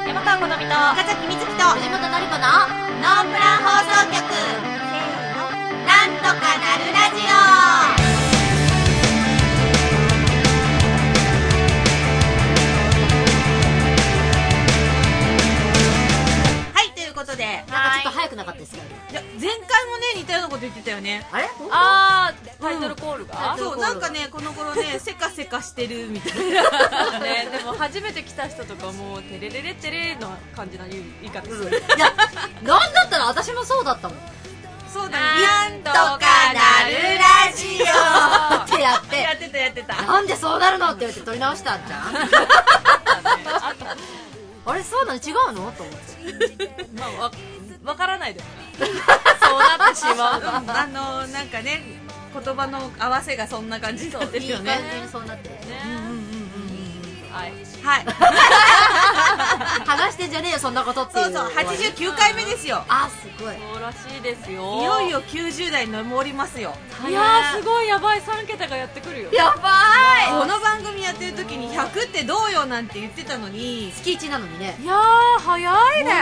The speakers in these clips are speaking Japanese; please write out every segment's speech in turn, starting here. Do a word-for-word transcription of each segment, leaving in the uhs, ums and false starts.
山川好みと岡崎美月と藤本のり子のノープラン放送局、なんとかなるラジオ。 でなんかちょっと早くなかったですか？ いや前回もね似たようなこと言ってたよね。 あれ？ あータイトルコールが、 うん、そうなんかねこの頃ねせかせかしてるみたいなね、でも初めて来た人とかもテレレレテレの感じの言い方する、 うん、いやなんだったら私もそうだったもん。 そうだね、 なんとかなるラジオってやってやってたやってた。 なんでそうなるのって言って撮り直したんじゃんあれそうなの違うのと思ってまあわ分からないでもそうなってしまうあのなんかね言葉の合わせがそんな感じになってるよね。 いい感じにそうなってるね。 うんうんうんうんうんはいはい話してんじゃねえよそんなことっていう。 そうそうはちじゅうきゅうかいめですよ。 あすごいそうらしいですよ。 いよいよきゅうじゅう代に上りますよ。 いやーすごいやばいさん桁がやってくるよ。 やばいこの番組やってる時にひゃくってどうよなんて言ってたのに月いちなのにね。 いやー早いね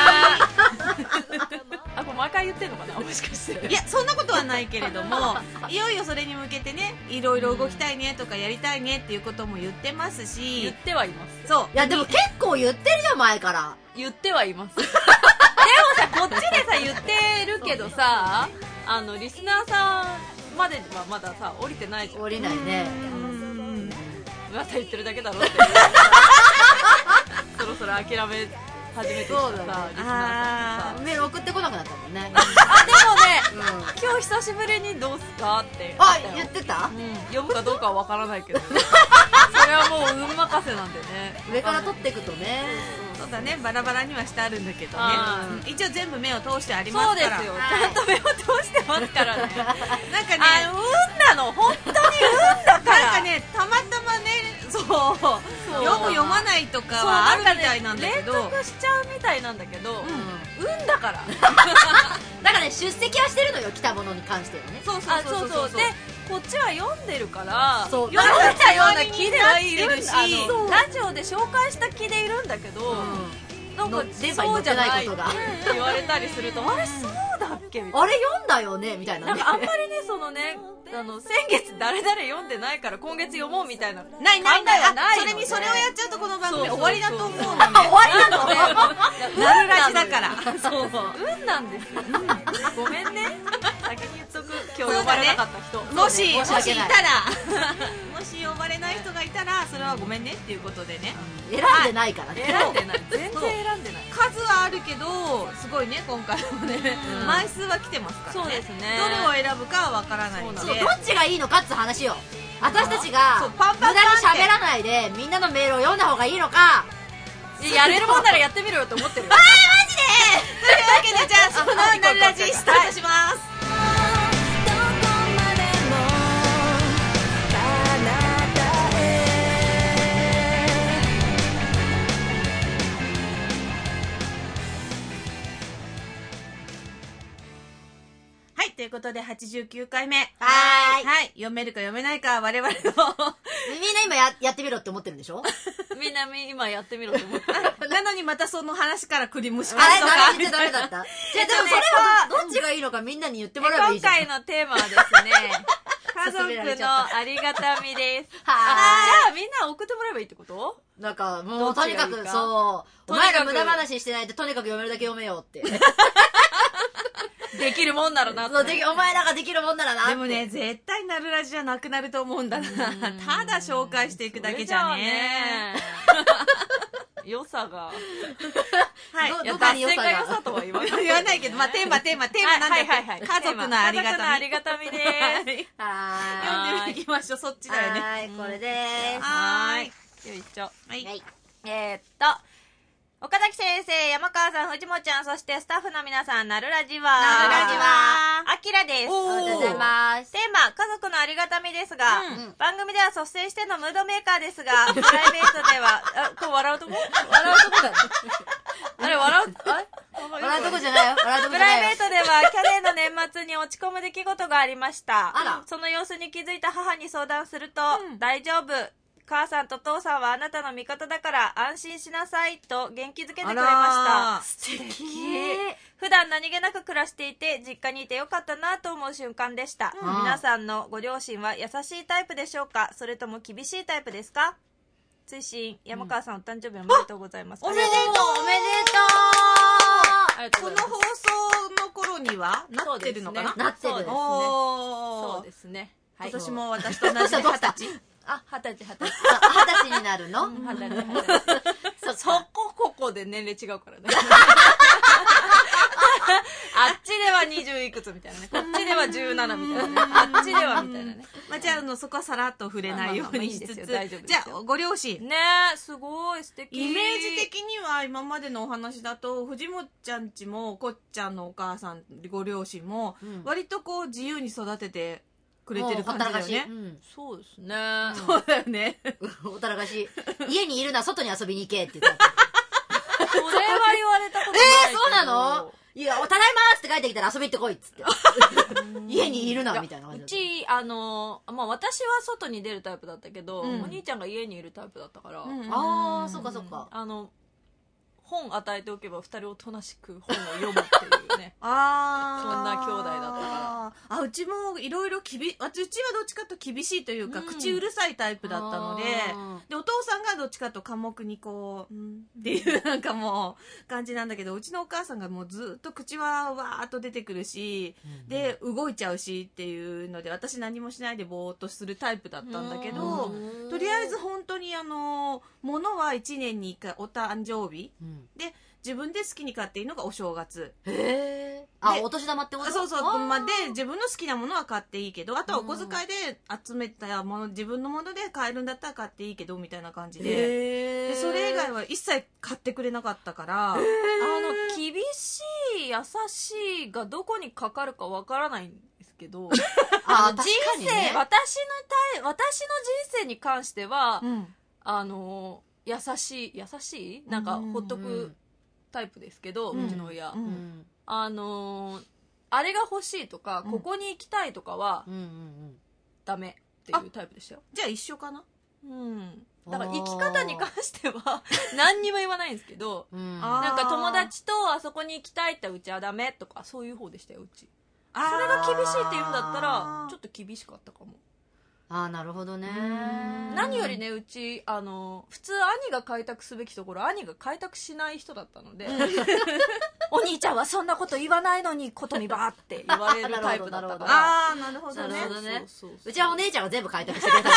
あこれ毎回言ってんのかなもしかして。 いやそんなことはないけれどもいよいよそれに向けてねいろいろ動きたいねとかやりたいねっていうことも言ってますし。 言ってはいます。 そういやでも結構言ってるよ前から。 言ってはいますでもさこっちでさ言ってるけどさあのリスナーさんまではまださ降りてないじゃん。 降りないね。 うんまた言ってるだけだろってそろそろ諦め始めてきたさ、 そうだね、 リスナーさんとさメール送ってこなくなったもんねあでもね、 うん、 今日久しぶりにどうすかってあ言ってた、 うん、読むかどうかは分からないけどそれはもう運任せなんでね上から取っていくとね。 そうだねバラバラにはしてあるんだけどね、うん、一応全部目を通してありまそうすからですよ、はい、ちゃんと目を通してますからねなんかねあ運なの本当に運だからなんかねたまたまねそう読む読まないとかはあるみたいなんだけど、 連続しちゃうみたいなんだけど、うん、運だからだからね出席はしてるのよ来たものに関してはね。 そうそうそうそうでこっちは読んでるからそう読んだような気ではいるしそうラジオで紹介した気でいるんだけど、うん、なんか電波に乗ってないことがって言われたりするとあれそうだっけみたいなあれ読んだよねみたいなね。 なんかあんまりねそのねあの先月誰々読んでないから今月読もうみたいなないないない考えはないのでそれにそれをやっちゃうとこの番組終わりだと思うのね。 終わりなのなるラジだからそう運なんですよ、うん、ごめんね先に言っとく今日呼ばれなかった人、 もし、 ね、 もしいたらもし呼ばれない人がいたらそれはごめんねっていうことでね、 うん、選んでないからね。 選んでない全然選んでない数はあるけどすごいね今回もね、うん、枚数は来てますからね。 そうですねどれを選ぶかはわからないので、 そうどっちがいいのかって話よ。私たちがそうパン無パンパンって駄に喋らないでみんなのメールを読んだ方がいいのか。 やれるもんならやってみろよって思ってるよあーマジでというわけでじゃあそのなるラジスタートします。ということではちじゅうきゅうかいめ。 はーい。 はい。読めるか読めないか我々のみんな今 や, やってみろって思ってるんでしょみんな今やってみろと思ってるなのにまたその話から繰り蒸しあれ返すとか。 何言ってダメだったじゃあでもそれはどっちがいいのかみんなに言ってもらえばいいじゃん。 今回のテーマはですね家族のありがたみですはあじゃあみんな送ってもらえばいいってこと？ なんかもうとにかくそうお前ら無駄話してないでとにかく読めるだけ読めようってできるもんならなそうできお前らができるもんならなって。 でもね絶対なるラジじゃなくなると思うんだな。ただ紹介していくだけじゃね良さがはいどいやどこに良さが脱線が良さとは言わない言わないけどまあテーマテーマテーマなんだっけ、 はいはいはい家族のありがたみ。 家族のありがたみですは読んでいきましょう。そっちだよね。 ーいこれでーす。 はーい。 よいしょはい。 はいえー、っと岡崎先生、山川さん、藤本ちゃん、そしてスタッフの皆さん、なるラジはなるラジはあきらです。 おーありがとうございます。 テーマ、家族のありがたみですが、 うん番組では率先してのムードメーカーですが、プライベートでは、あ、これ笑うとこ笑うとこだ。あれ、笑う、あれ笑うとこじゃないよ。笑うとこじゃプラないよ。 イベートでは去年の年末に落ち込む出来事がありました。 あらその様子に気づいた母に相談すると、 うん大丈夫。 母さんと父さんはあなたの味方だから安心しなさいと元気づけてくれました。素敵。普段何気なく暮らしていて実家にいてよかったなと思う瞬間でした、うん、皆さんのご両親は優しいタイプでしょうか、それとも厳しいタイプですか。追伸山川さん、うん、お誕生日おめでとうございます。 おめでとうおめでとう。この放送の頃にはなってるのかな。 なってる。そうですね。 そうですね。 はい、今年も私と同じで二十歳。 あ、二十歳、二十歳。 二十歳になるの？ 二十歳、二十歳。そこここで年齢違うからね。あっちではにじゅういくつみたいなね。こっちではじゅうななみたいなね。あっちではみたいなね。 まあ、じゃあ、の、そこはさらっと触れないようにしつつ。大丈夫ですよ。じゃあ、ご両親。 ねえ、すごい素敵。 イメージ的には今までのお話だと、藤本ちゃんちも、こっちゃんのお母さん、ご両親も、割とこう、自由に育てて、くれてる感じだよね、 うん、 そうですね、 うん、そうだよねおたらかし家にいるな外に遊びに行けって言ったそれは言われたことないえー、そうなの。いや、ただいまーって帰ってきたら遊び行ってこいっつって家にいるなみたいな感じ。 うちあのまあ私は外に出るタイプだったけど、うん、お兄ちゃんが家にいるタイプだったから、 うん、ああそっかそっか、 あの本与えておけば二人おとなしく本を読むっていうねあそんな兄弟だったからあうちもいろいろきびうちはどっちかと厳しいというか、うん、口うるさいタイプだったのででお父さんがどっちかと寡黙にこう、うん、っていうなんかもう感じなんだけどうちのお母さんがもうずっと口はわーっと出てくるし、うん、で動いちゃうしっていうので私何もしないでぼーっとするタイプだったんだけどとりあえず本当にあの物はいちねんにいっかいお誕生日、うんで自分で好きに買っていいのがお正月へえあお年玉ってことそうそうまあ、で自分の好きなものは買っていいけどあとはお小遣いで集めたもの自分のもので買えるんだったら買っていいけどみたいな感じで、でそれ以外は一切買ってくれなかったからあの厳しい優しいがどこにかかるかわからないんですけどあの人生、ね、私のた私の人生に関しては、うん、あの優しい優しいなんかほっとくタイプですけど、うん、うちの親、うん、あのー、あれが欲しいとか、うん、ここに行きたいとかは、うんうんうん、ダメっていうタイプでしたよ。 じゃあ一緒かな。 うんだから生き方に関しては何にも言わないんですけど、うん、なんか友達とあそこに行きたいってうちはダメとかそういう方でしたようち。それが厳しいって言うんだったらちょっと厳しかったかも。 ああなるほどね。 何よりねうちあの普通兄が開拓すべきところ兄が開拓しない人だったのでお兄ちゃんはそんなこと言わないのにことみばーって言われるタイプだったからああなるほどね。 うちはお姉ちゃんが全部開拓してくれた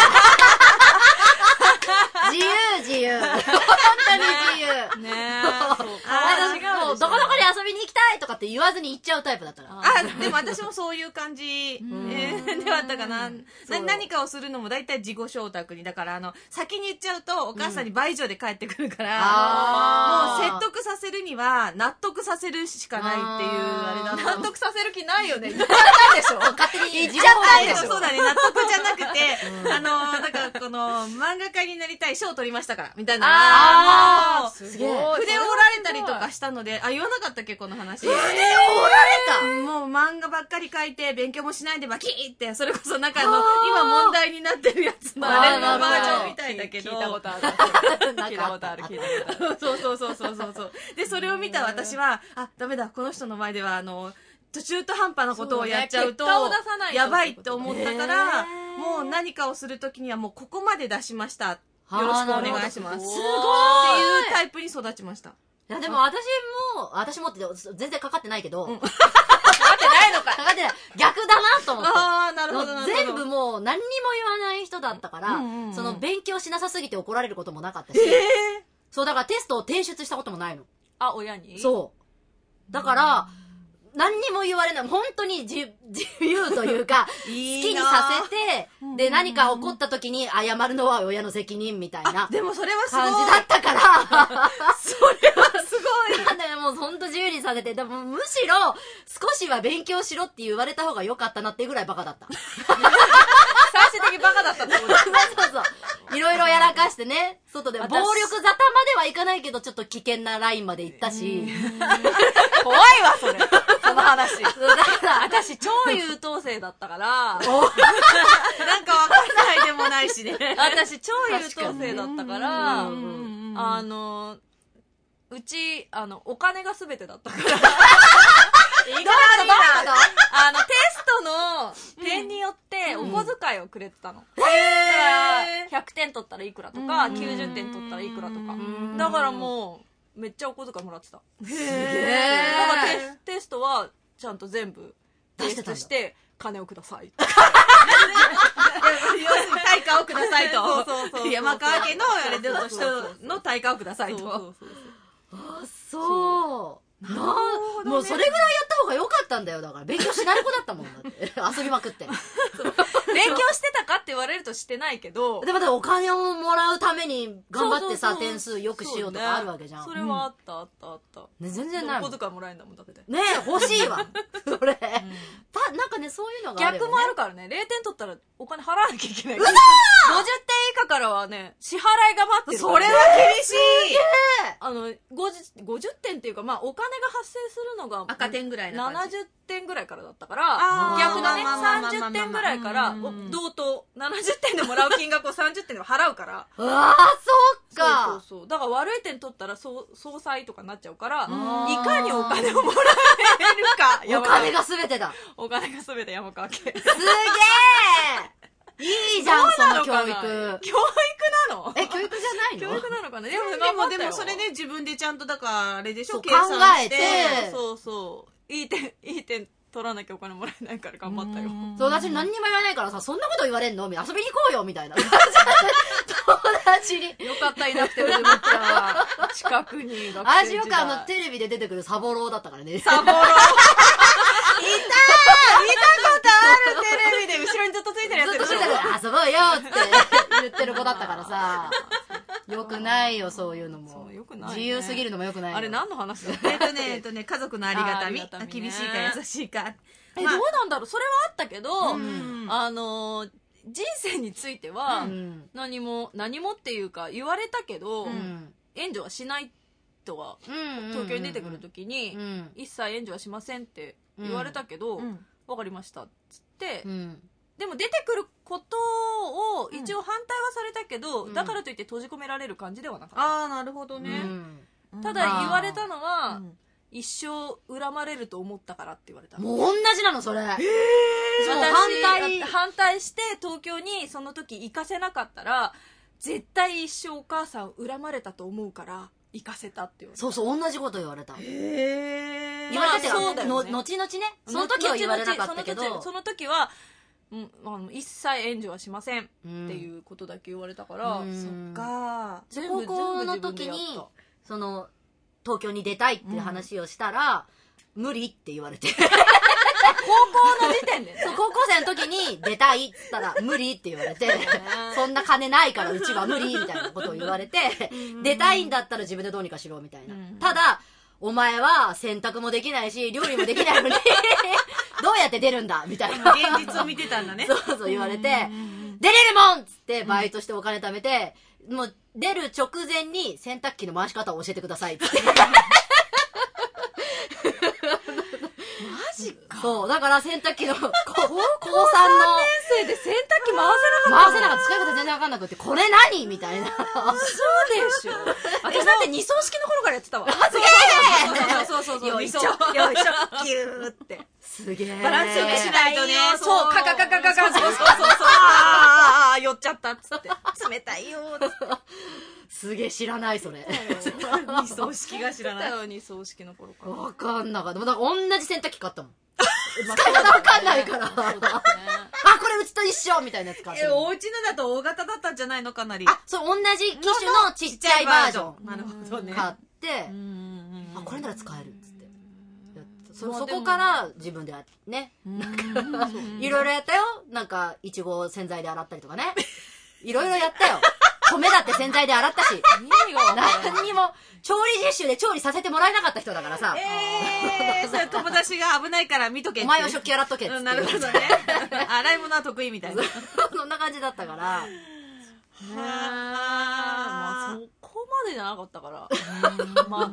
自由自由本当に自由ねえもうどこどこに遊びに行きたいとかって言わずに行っちゃうタイプだったらあでも私もそういう感じ、えー、ではあったかなな何かをするのも大体自己承諾にだからあの先に言っちゃうとお母さんに倍以上で帰ってくるから、うん、もう説得させるには納得させるしかないっていうあれだ納得させる気ないよね言っちゃったでしょ勝手に言っちゃったでしょそうだね納得じゃなくて、うん、あのなんかこの漫画家になりたい賞を取りましたからみたいなああすごい筆を折られたりとかしたのであ言わなかったっけこの話筆を折られたもう漫画ばっかり書いて勉強もしないでバキーってそれこそなんかあの今問題になってるやつのあれのバージョンみたいだけど聞いたことある聞いたことある聞いたことあるそうそうそうそうそうそうでそれを見た私はあダメだこの人の前ではあの途中途半端なことをやっちゃうとやばいって思ったからもう何かをするときにはもうここまで出しましたよろしくお願いしますすごいっていうタイプに育ちました。 いやでも私も私もって全然かかってないけど、うん、かかってないのかかかってない逆だなと思ってああなるほどなるほど全部もう何にも言わない人だったから、うんうんうん、その勉強しなさすぎて怒られることもなかったし、 えー、 そうだからテストを提出したこともないの。 あ親にそうだから、うん何にも言われない本当に 自, 自由というか好きにさせてで何か起こった時に謝るのは親の責任みたいなでもそれはすごい感じだったからそれはすごいなんだもう本当自由にさせてでもむしろ少しは勉強しろって言われた方が良かったなっていうぐらいバカだった最終的にバカだったってことそうそうそういろいろやらかしてね外で暴力沙汰まではいかないけどちょっと危険なラインまで行ったし怖いわそれ怖その話。 だから私、超優等生だったから、 なんかわからないでもないしね。 私、超優等生だったから、 うんうんうんあの、うち、あの、お金が全てだったから。 どういうことどういうことあの、テストの点によってお小遣いをくれてたの。だから、ひゃくてん取ったらいくらとか、きゅうじゅってん取ったらいくらとか。だからもう、めっちゃお小遣いもらってた。 すげだえ。 からテテストは、ちゃんと全部提出して、金をください。 要するに対価をくださいと。 そうそうそうそう。 山川家のあれで人の対価をくださいと。 そうそうそうあ、そう。なあ、もうそれぐらいやった方が良かったんだよ。だから勉強しない子だったもんだって。遊びまくって。 勉強してたかって言われるとしてないけど。 でもお金をもらうために頑張ってさ、 そうそうそう点数よくしようとかあるわけじゃん。 それはあったあったあった。 ね、全然ないもん。 お小遣いもらえんだもんだって。 ねえ、欲しいわ。それ。た、なんかね、そういうのがあるよね。 逆もあるからね。れいてん取ったらお金払わなきゃいけない。 うそー ! ごじゅってん以下からはね、支払いが待ってる。 それは厳しい。 あの、ごじゅう、ごじゅってんっていうか、まあ、お金が発生するのが、 赤点ぐらいな感じ。 ななじゅってんぐらいからだったかあら、 ー逆だね、 まあまあまあまあまあさんじゅってんぐらいから、 うんうんうん同等、ななじゅってんでもらう金額をさんじゅってんでも払うから。 うわあ、そっか。 そうそうそう。だから悪い点取ったら、そう、総裁とかになっちゃうから、いーかにお金をもらえるか。 お金が全てだ。 お金が全て山川家。 すげえいいじゃん、その教育。 教育なのえ、教育じゃないの教育なのかなでも、 でも、でもそれね、自分でちゃんと、だから、あれでしょ、 そう計算して。 考えてそうそう。いい点、いい点取らなきゃお金もらえないから頑張ったよ。 そう、私何にも言わないからさ、そんなこと言われんの遊びに行こうよみたいな。友達に。 よかった、いなくて、藤本ちゃん。近くに学生私時代。 よくあの、テレビで出てくるサボローだったからね。 サボロー。いた見たことあるテレビで後ろにずっとついてるやつずっとでしょしてたから、遊ぼうよって言ってる子だったからさ。よくないよ、そういうのも。 そうよくないね自由すぎるのもよくないよ。 あれ何の話だっえっとね、えっとね、家族のありがたみ。 あありがたみね厳しいか優しいか。 え、 まあどうなんだろうそれはあったけど、 んあのー、人生については、 うん。 何も、何もっていうか言われたけど、 うん。 援助はしないとは、 うん。 東京に出てくるときに、 うん。 一切援助はしませんって言われたけど、わ、 うんかりましたっつって、 うん。 でも出てくることを一応反対はされたけど、 うんだからといって閉じ込められる感じではなかっああ、なるほどうね。 ん。 た。ただ言われたのは、 うん一生恨まれると思ったからって言われた。 もう同じなの、それ。 私反対反対して東京にその時行かせなかったら絶対一生お母さん恨まれたと思うから行かせたって言われた。 そうそう、同じこと言われた。 へえ。 言われたけど、 まあそうだよねの後々ね。その時は言われなかったけど。 その時その時は、うん、あの一切援助はしませんってうんいうことだけ言われたから、 うんそっか。 で全部高校の時にその東京に出たいっていう話をしたら、無理って言われて高校の時点でねそう高校生の時に出たいっつったら無理って言われてそんな金ないからうちは無理みたいなことを言われて出たいんだったら自分でどうにかしろみたいな、 うんただお前は洗濯もできないし料理もできないのにどうやって出るんだみたいな現実を見てたんだね。 そうそう言われて、出れるもんっつってバイトしてお金貯めて、もう出る直前に洗濯機の回し方を教えてくださいっつって。 マジか。 そう、だから洗濯機の、こ高高さんの、 生で洗濯機回せなかった回せなかった使い方全然わかんなくて、これ何みたいな。 そうでしょ。私だって二層式の頃からやってたわ。 そうそうそうそう。 よいしょ、 よいしょ。 よいしょ、ギューって。 すげえ。 バランスよくしないとね。 そう、カカカカカカ、そうそうそうそう。 ああ、寄っちゃったっつって。冷たいよーっつって。 すげえ知らないそれ。 二層式が知らない。 よ、二層式の頃から。 わかんなかった。でもなんか同じ洗濯機買ったもん。使い方わかんないから。 そうだね。 あ、これうちと一緒みたいなやつ買ってえ、 る。 お家のだと大型だったんじゃないのかなり。 あ、そう、同じ機種のちっちゃいバージョン。 なるほどね。 買って、 うんあ、これなら使えるっつってやった。そそこから自分でやね、いろいろやったよ。なんか、いちご洗剤で洗ったりとかね。いろいろやったよ。米だって洗剤で洗ったし。 意味がわからない。 何にも、調理実習で調理させてもらえなかった人だからさ。 えー、それ友達が危ないから見とけって。 お前は食器洗っとけっつって。 うん、なるほどね。洗い物は得意みたいな。 そんな感じだったから。 はあ、まあそこまでじゃなかったから。まだ。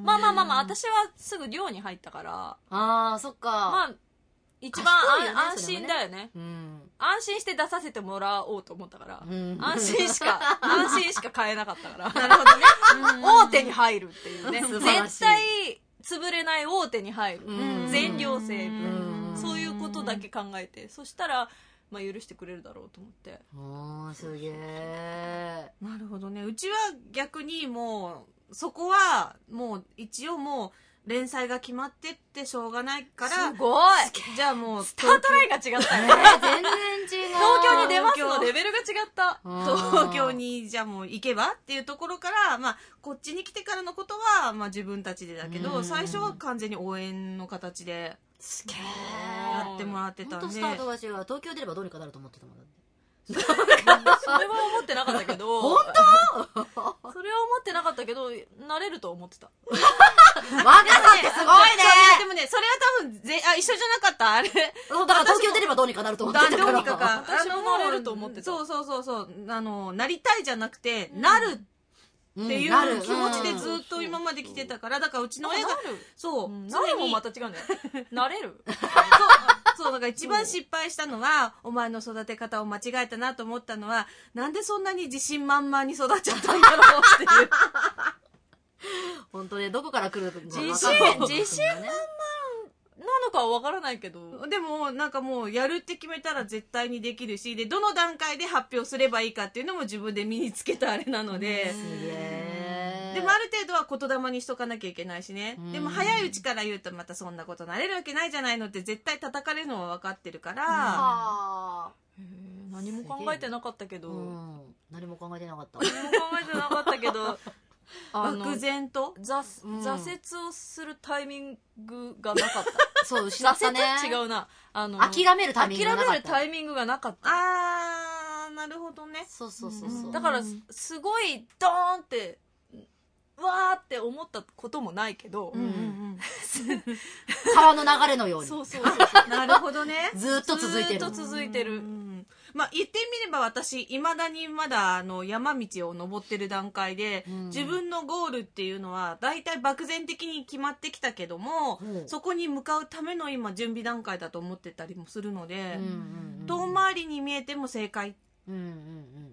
まあまあまあまあ、私はすぐ寮に入ったから、 あー、そっか。 まあ、一番賢いよね安心だよね。 うん。 安心して出させてもらおうと思ったから、 うん、 安心しか、安心しか買えなかったから。 なるほどね。 大手に入るっていうね。 素晴らしい絶対潰れない大手に入る。 うん全寮制分。 うんそういうことだけ考えて、そしたら、まあ許してくれるだろうと思って。 あー、すげえ。 なるほどね。うちは逆にもう、そこはもう一応もう、連載が決まってってしょうがないから、 すごいじゃあもう、 スタートラインが違ったよね。 全然違う。 東京に出ますのレベルが違った。 東京にじゃあもう行けばっていうところから、まあ、こっちに来てからのことは、まあ自分たちでだけど、最初は完全に応援の形で、 すげえ。 やってもらってたんで。 ほんとスタートが違う。東京出ればどうにかなると思ってたもんだって。 それは思ってなかったけど。 本当それは思ってなかったけど、慣れると思ってた。 若さってすごいね。 でもね、それは多分ぜ、あ、一緒じゃなかったあれ。 だから東京出ればどうにかなると思ってたから。 どうにかか。 私もなれると思ってた。 そうそうそうそう。あの、なりたいじゃなくて、なるっていう気持ちでずっと今まで来てたから、だからうちの親が、そう、 なるもまた違うんだよ。なれるそう、だから一番失敗したのは、お前の育て方を間違えたなと思ったのは、なんでそんなに自信満々に育っちゃったんだろうっていう。 本当ね、どこから来るのか自信、自信満々なのかはわからないけど。 でも、なんかもう、やるって決めたら絶対にできるし、で、どの段階で発表すればいいかっていうのも自分で身につけたあれなので。 すげえ。 でもある程度は言霊にしとかなきゃいけないしね。でも早いうちから言うとまたそんなことなれるわけないじゃないのって絶対叩かれるのは分かってるから。 はー何も考えてなかったけど。うん、 何も考えてなかった。 何も考えてなかったけど。 漠然と挫、うん、挫折をするタイミングがなかった。 そう、失ったね。 挫折違うな。あの、 諦めるタイミングがなかった。 諦めるタイミングがなかった。 あー、なるほどね。 そうそうそうそう。 だから、すごい、ドーンって、わーって思ったこともないけど、うんうんうん、 川の流れのように。 そうそうそう。なるほどね。 ずっと続いてる。 ずっと続いてる。 まあ、言ってみれば私、未だにまだあの山道を登ってる段階で、うん、自分のゴールっていうのは大体漠然的に決まってきたけども、うん、そこに向かうための今準備段階だと思ってたりもするので、うんうんうん、遠回りに見えても正解。うんうんうん、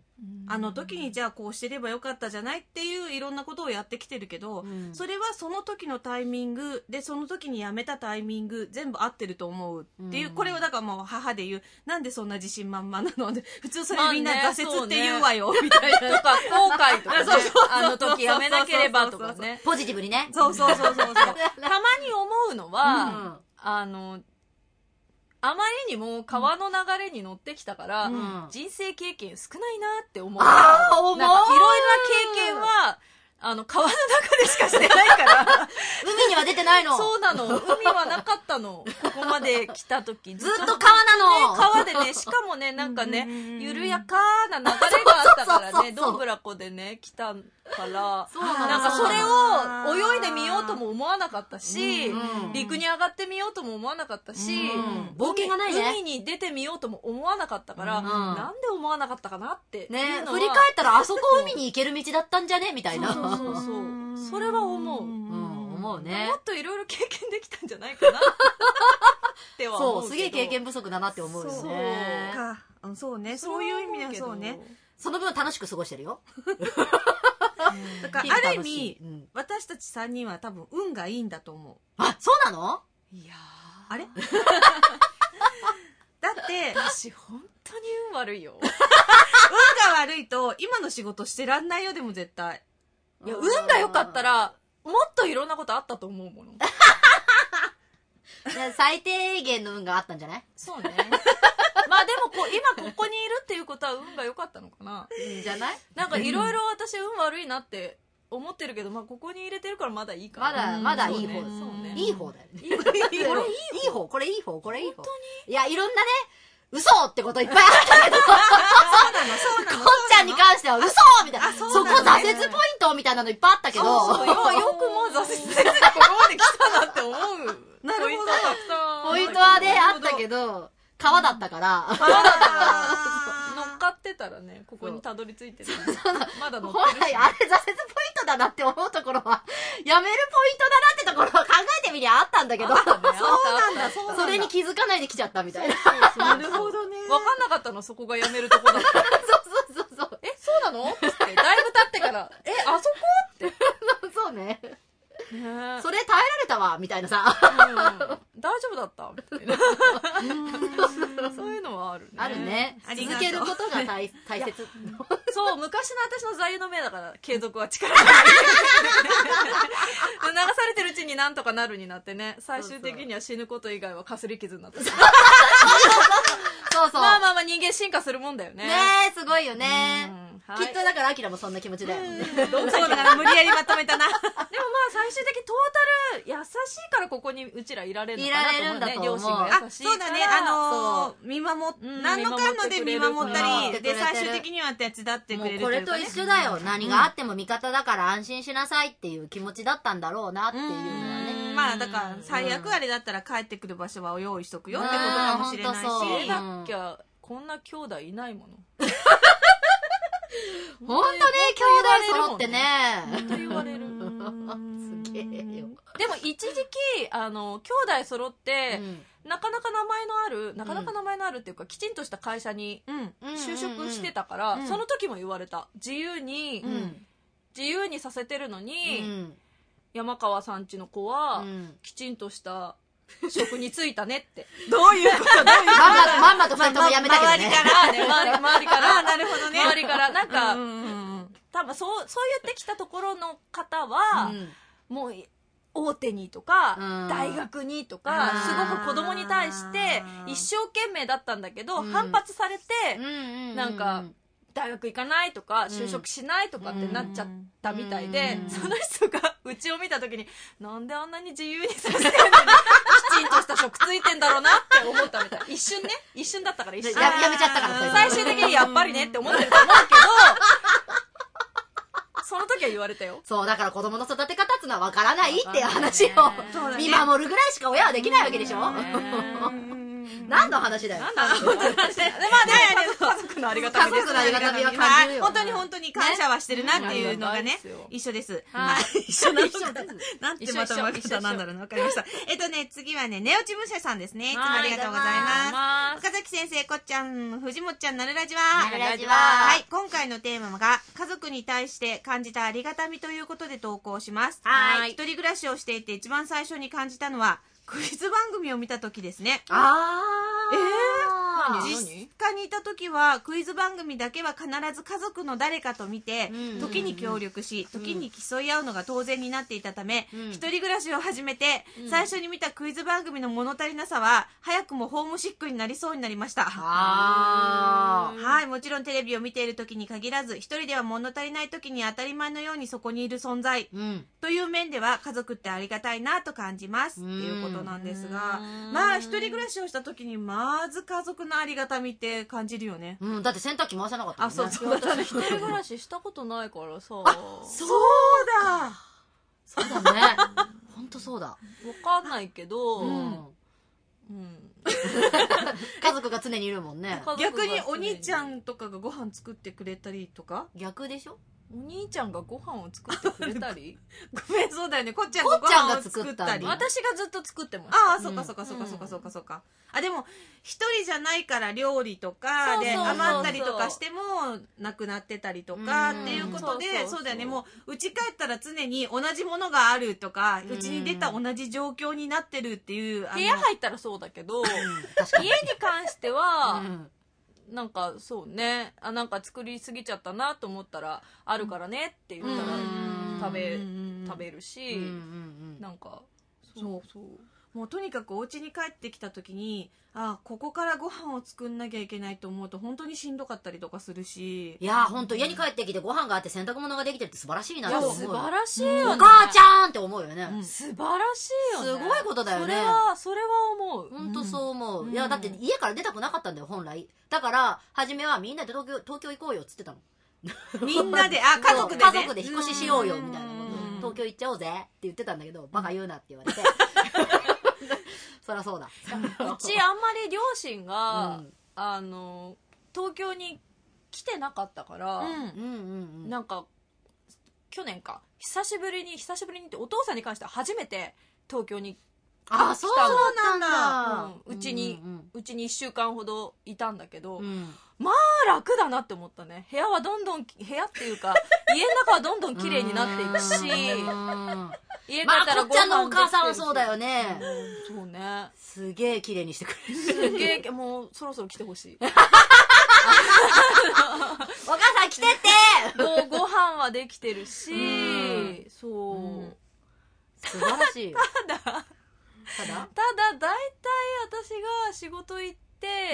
あの時にじゃあこうしてればよかったじゃないっていういろんなことをやってきてるけど、うん、それはその時のタイミングでその時にやめたタイミング全部合ってると思うっていう、うん、これはだからもう母で言うなんでそんな自信満々なので普通それみんな挫折って言うわよ、まあね、みたいなとか後悔とかねそうそうそうあの時やめなければとかねポジティブにねそうそうそうそうそうたまに思うのは、うん、あのあまりにも川の流れに乗ってきたから、うん、人生経験少ないなって思う。 ああ、思う。 なんかいろいろな経験は、あの、川の中でしかしてないから。 海には出てないの。 そうなの。海はなかったの。ここまで来た時。 ずっと川なの。 ね、川でね、しかもね、なんかね、緩やかな流れがあったからね、どんぶらこでね、来たから、なんかそれを泳いでみようとも思わなかったし、うん、陸に上がってみようとも思わなかったし、うん、 冒険がないね。 海に出てみようとも思わなかったから、うん、なんで思わなかったかなってね、振り返ったらあそこ海に行ける道だったんじゃねみたいな。 そうそうそう。それは思う。うん、 思うね。 もっといろいろ経験できたんじゃないかなっては思うけど。 そう、すげえ経験不足だなって思うよね。 そうか。そうね。そういう意味ではそうね。 その分楽しく過ごしてるよ。 だからある意味、うん、私たちさんにんは多分運がいいんだと思う。 あ、そうなの？ いやー。あれだって、 私本当に運悪いよ。 運が悪いと今の仕事してらんないよ、でも絶対。 いや、運が良かったら、もっといろんなことあったと思うもの。 最低限の運があったんじゃない？ そうね。まあでもこう、今ここにいるっていうことは運が良かったのかな。 うんじゃない？ なんかいろいろ私運悪いなって思ってるけど、まあここに入れてるからまだいいかな。まだ、まだいい方。 そうね。 いい方だよね。 いい方。これいい方、これいい方、これいい方。 本当に？ いや、いろんなね、嘘ってこといっぱいあったけど。そうなの、そうなの。 こっちゃんに関しては嘘みたいな。そこ挫折ポイントみたいなのいっぱいあったけど。 そうそう、よくも挫折してここまで来たなって思う。 なるほど。 ポイントはね、あったけど、川だったから。 川だったから。乗っかってたらね、ここにたどり着いてる。まだ乗ってるし。 ほら、あれ挫折ポイントだなって思うところは、 やめるポイントだなってところを考えてみりゃあったんだけど、 そうなんだ、 そうなんだそれに気づかないで来ちゃったみたいな。 なるほどね。 わかんなかったの、そこがやめるとこだった。 そうそうそうそう。 え、そうなのって、だいぶ経ってから、え、あそこって。 そうね。 ね、 それ耐えられたわみたいなさ、 うん、大丈夫だったみたいなそういうのはあるね。 あるね。続けることが大大切。 そう、昔の私の座右の銘だから、継続は力がない。流されてるうちになんとかなるになってね、最終的には死ぬこと以外はかすり傷になった。 そうそう。 まあまあまあ、人間進化するもんだよね。 ねえ、すごいよね。きっとだからアキラもそんな気持ちだよね。 そうだから無理やりまとめたな。でもまあ最終的にトータル優しいからここにうちらいられるのかなと思うね。両親が優しいから。 そうだね、あの見守っ、何のかんので見守ったり、で最終的には手伝ってくれるというか。 これと一緒だよ。何があっても味方だから安心しなさいっていう気持ちだったんだろうなっていうのはね。 まあだから最悪あれだったら帰ってくる場所は用意しとくよってことかもしれないし。 だっきゃこんな兄弟いないもの。 ほんとね、兄弟揃ってね。 ほんと言われる。 すげえよ。 でも一時期、あの、兄弟揃って、うん、なかなか名前のある、なかなか名前のあるっていうか、きちんとした会社に就職してたから、うん、その時も言われた。自由に、うん、自由にさせてるのに、うん、山川さんちの子は、きちんとした職に就いたねって。 どういうことどういうことまんまと二人ともやめたけどね。 周りからね、周り周りから。 あ、なるほどね。 周りから、なんか、うんうんうん、多分そう、そう言ってきたところの方は、うん、もう、大手にとか、うん、大学にとか、すごく子供に対して一生懸命だったんだけど、うん、反発されて、うん、なんか、大学行かないとか、就職しないとかってなっちゃったみたいで、うん、その人がうちを見た時に、なんであんなに自由にさせてるのに、きちんとした職ついてんだろうなって思ったみたい。一瞬ね、一瞬だったから一瞬。 や, やめちゃったから、 最終的にやっぱりねって思ってると思うけど、その時は言われたよ。 そう、だから子供の育て方っていうのは分からないっていう話を見守るぐらいしか親はできないわけでしょ。何の話だよ。 何の話だよ。まあね、家族のありがたみです。 家族のありがたみは感じるよ。 本当に本当に感謝はしてるなっていうのがね、一緒です。はい。一緒なのか。なんてまとめ方なんだろうな。わかりました。えっとね、次はね、ネオチムシェさんですね。いつもありがとうございます。岡崎先生、こっちゃん、藤本ちゃん、なるラジは。 なるラジは。 はい。今回のテーマが、家族に対して感じたありがたみということで投稿します。はい。一人暮らしをしていて一番最初に感じたのは、クイズ番組を見た時ですね。 あー。えー、実家にいた時はクイズ番組だけは必ず家族の誰かと見て、時に協力し、時に競い合うのが当然になっていたため、うん、一人暮らしを始めて、うん、最初に見たクイズ番組の物足りなさは早くもホームシックになりそうになりました。 あー。はい、もちろんテレビを見ている時に限らず、一人では物足りない時に当たり前のようにそこにいる存在、うん、という面では家族ってありがたいなと感じますっていうことなんですが、まあ一人暮らしをした時にまず家族のありがたみって感じるよね。 うん、だって洗濯機回さなかったもんね。 あ、そうそう。 私一人暮らししたことないからさ。 あ、そうだ。 そうだね。ほんとそうだ。わかんないけど、うん。 うん、家族が常にいるもんね。 逆にお兄ちゃんとかがご飯作ってくれたりとか。 逆でしょ。 お兄ちゃんがご飯を作ってくれたりごめん、そうだよね。こっちゃんがご飯を作ったり。 私がずっと作ってます。 ああ、そっかそっかそっかそっかそっかそっか。あ、でも、一人じゃないから料理とかで余ったりとかしてもなくなってたりとかっていうことで、そうだよね。もう、うち帰ったら常に同じものがあるとか、うちに出た同じ状況になってるっていう。 部屋入ったらそうだけど、家に関しては、なんかそうね、あ、なんか作りすぎちゃったなと思ったらあるからねって言ったら食べ食べるし、なんかそうそう、もうとにかくお家に帰ってきた時に、あ、ここからご飯を作んなきゃいけないと思うと本当にしんどかったりとかするし、 いや本当家に帰ってきてご飯があって洗濯物ができてるって素晴らしいなって思う。 素晴らしいよね。 お母ちゃんって思うよね。 うん、素晴らしいよね。 すごいことだよね。 それはそれは思う。 本当そう思う。うん、いやだって家から出たくなかったんだよ本来。だから初めはみんなで東京東京行こうよっつってたの。 みんなで、あ、家族で、ね、 家族で引っ越ししようよみたいなこと。東京行っちゃおうぜって言ってたんだけど、バカ言うなって言われて。そりゃそうだ。 うちあんまり両親が、うん、あの東京に来てなかったから、うん、なんか去年か久しぶりに久しぶりにってお父さんに関しては初めて東京にあ、そうなんだ。 うちに、うんうん、うちにいっしゅうかんほどいたんだけど、うん、まあ楽だなって思ったね。部屋はどんどん、部屋っていうか、家の中はどんどん綺麗になっていくし、 家帰ったらご飯できてるし、まあ、こっちゃんのお母さんはそうだよね。 うん、そうね。 すげえ綺麗にしてくれる。 すげえ、もうそろそろ来てほしい。 お母さん来てってもうご飯はできてるし、うん、そう、うん、 素晴らしいよ。 ただ、ただただ大体私が仕事行って、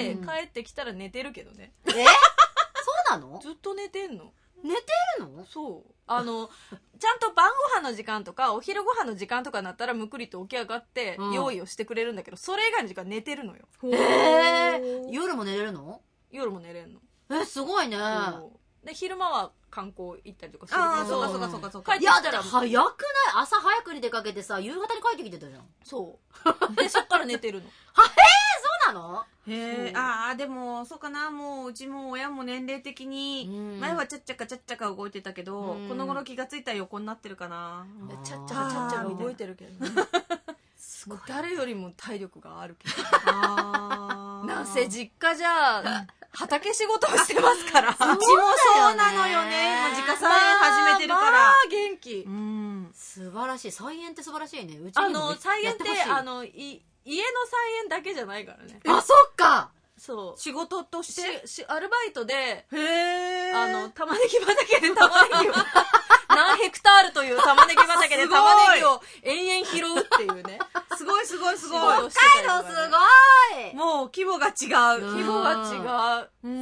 うん、帰ってきたら寝てるけどね。 えそうなの？ ずっと寝てんの。 寝てるの？ そう。あの、ちゃんと晩ご飯の時間とか、お昼ご飯の時間とかになったら、むくりと起き上がって、用意をしてくれるんだけど、それ以外の時間寝てるのよ。 へー。夜も寝れるの？ 夜も寝れんの。 え、すごいね。 で、昼間は観光行ったりとかするけど。 ああ、そうかそうかそうかそうか。 いや、だって早くない？朝早くに出かけてさ、夕方に帰ってきてたじゃん。 そう。で、そっから寝てるの。 は、へー、そうなの？ へえ、ああ、でも、そうかな、もう、うちも親も年齢的に、前はちゃっちゃかちゃっちゃか動いてたけど、この頃気がついたら横になってるかな。 ちゃっちゃかちゃっちゃか動いてるけどね。もう誰よりも体力があるけど。あなんせ実家じゃ、畑仕事をしてますから。うちもそうなのよね。今、自家菜園始めてるから。まあ、 元気。 うん。素晴らしい。菜園って素晴らしいね。うちあの、菜園って、あの、い、家の菜園だけじゃないからね。 あ、そっかそう。 仕事としてし、アルバイトで、 へー。 あの、玉ねぎ畑で玉ねぎを、何ヘクタールという玉ねぎ畑で玉ねぎを延々拾うっていうね。 すごいすごいすごい。 北海道すごいもう規模が違う。 規模が違う。 うん。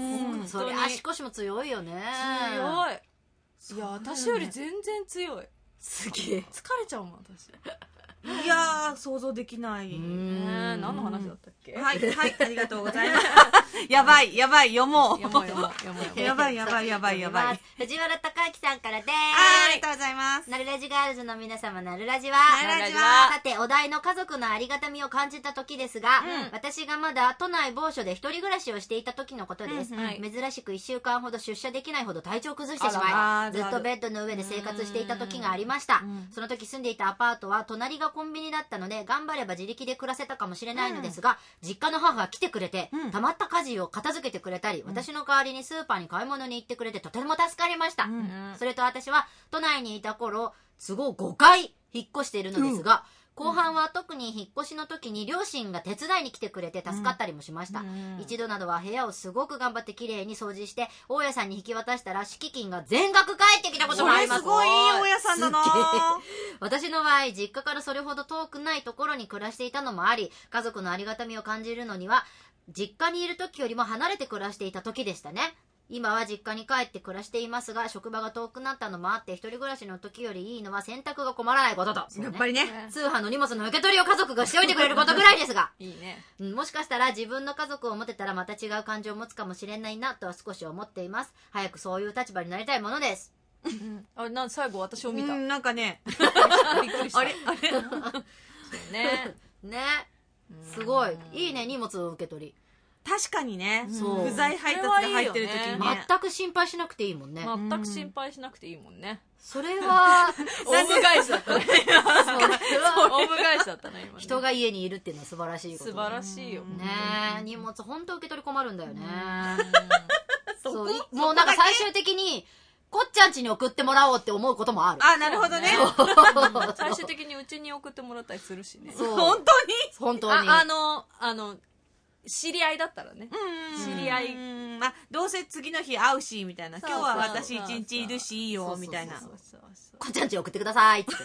それ足腰も強いよね。 強い。いや、私より全然強い。 すげえ。 疲れちゃうもん、私。 いやー、想像できない。 ねえ、何の話だったっけ？ はい、はい、ありがとうございます。やばい、やばい、読もう。 読もう、読もう、読もう。 やばい、やばい、やばい、やばい。 藤原隆之さんからでーす。 ありがとうございます。 なるラジガールズの皆様、なるラジは。 なるラジは。 さて、お題の家族のありがたみを感じた時ですが、うん、私がまだ都内某所で一人暮らしをしていた時のことです。うんはい、珍しく一週間ほど出社できないほど体調を崩してしまい、ずっとベッドの上で生活していた時がありました。その時住んでいたアパートは隣がコンビニだったので、頑張れば自力で暮らせたかもしれないのですが、うん、実家の母が来てくれて、うん、溜まった家事を片付けてくれたり、うん、私の代わりにスーパーに買い物に行ってくれてとても助かりました、うん、それと私は都内にいた頃都合ごかい引っ越しているのですが、うん、後半は特に引っ越しの時に両親が手伝いに来てくれて助かったりもしました、うん、一度などは部屋をすごく頑張ってきれいに掃除して大家さんに引き渡したら敷金が全額返ってきたこともあります。 すごいいい大家さんだな。 私の場合実家からそれほど遠くないところに暮らしていたのもあり、家族のありがたみを感じるのには実家にいる時よりも離れて暮らしていた時でしたね。今は実家に帰って暮らしていますが、職場が遠くなったのもあって一人暮らしの時よりいいのは洗濯が困らないことと、ね、 やっぱりね、 通販の荷物の受け取りを家族がしておいてくれることぐらいですがいいね、 うん、もしかしたら自分の家族を持てたらまた違う感情を持つかもしれないなとは少し思っています。早くそういう立場になりたいものですうん、あれなん最後私を見た、 うん、なんかねびっくりしたあれあれそうねねすごいいいね、荷物の受け取り。 確かにね、 そう不在配達が入ってる時にね、 全く心配しなくていいもんね。 全く心配しなくていいもんね。 それはオウム返しだったね。オウム返しだったね今ね。 人が家にいるっていうのは素晴らしいこと。 素晴らしいよね。荷物本当受け取り困るんだよね。そうもうなんか最終的にこっちゃん家に送ってもらおうって思うこともある。 あ、なるほどね。 最終的にうちに送ってもらったりするしね。 そう本当に本当に。 あ、あのあの知り合いだったらね。知り合い。 まあ、どうせ次の日会うし、みたいな。今日は私一日いるしいいよ、みたいな。 こっちゃんち送ってくださいって。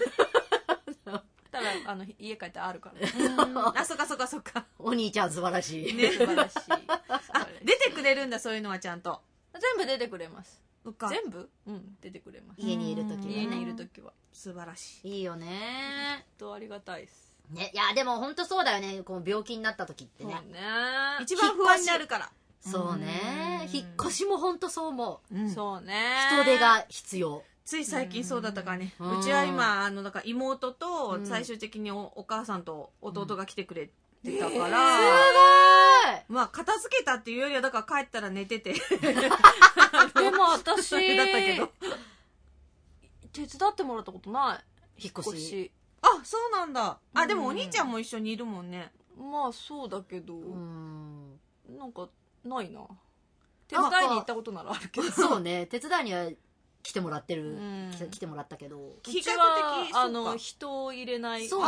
ただ、あの、家帰ってあるから。 あ、そっかそっかそっか。 お兄ちゃん素晴らしい。 ね、素晴らしい。 あ、出てくれるんだ、そういうのはちゃんと。 全部出てくれます。 全部うん、出てくれます。 家にいるときは。 家にいるときは。 素晴らしい。いいよね。 とありがたいです。 ね、いやでも本当そうだよね。こう病気になった時ってね。 そうね。 一番不安になるから。 そうね。引っ越しも本当そう思う。うん、そうね。 人手が必要。 つい最近そうだったからね。うちは今あのだから妹と最終的に お, お母さんと弟が来てくれてたから。うん、すごい。まあ片付けたっていうよりはだから帰ったら寝てて。 でも私だったけど。 手伝ってもらったことない。 引っ越し。 あ、そうなんだ。あ、でもお兄ちゃんも一緒にいるもんね。 まあそうだけど、 うん。 なんかないな。手伝いに行ったことならあるけど。 そうね、手伝いには来てもらってる、 うん、 来てもらったけど、 うちはあの人を入れない家だから。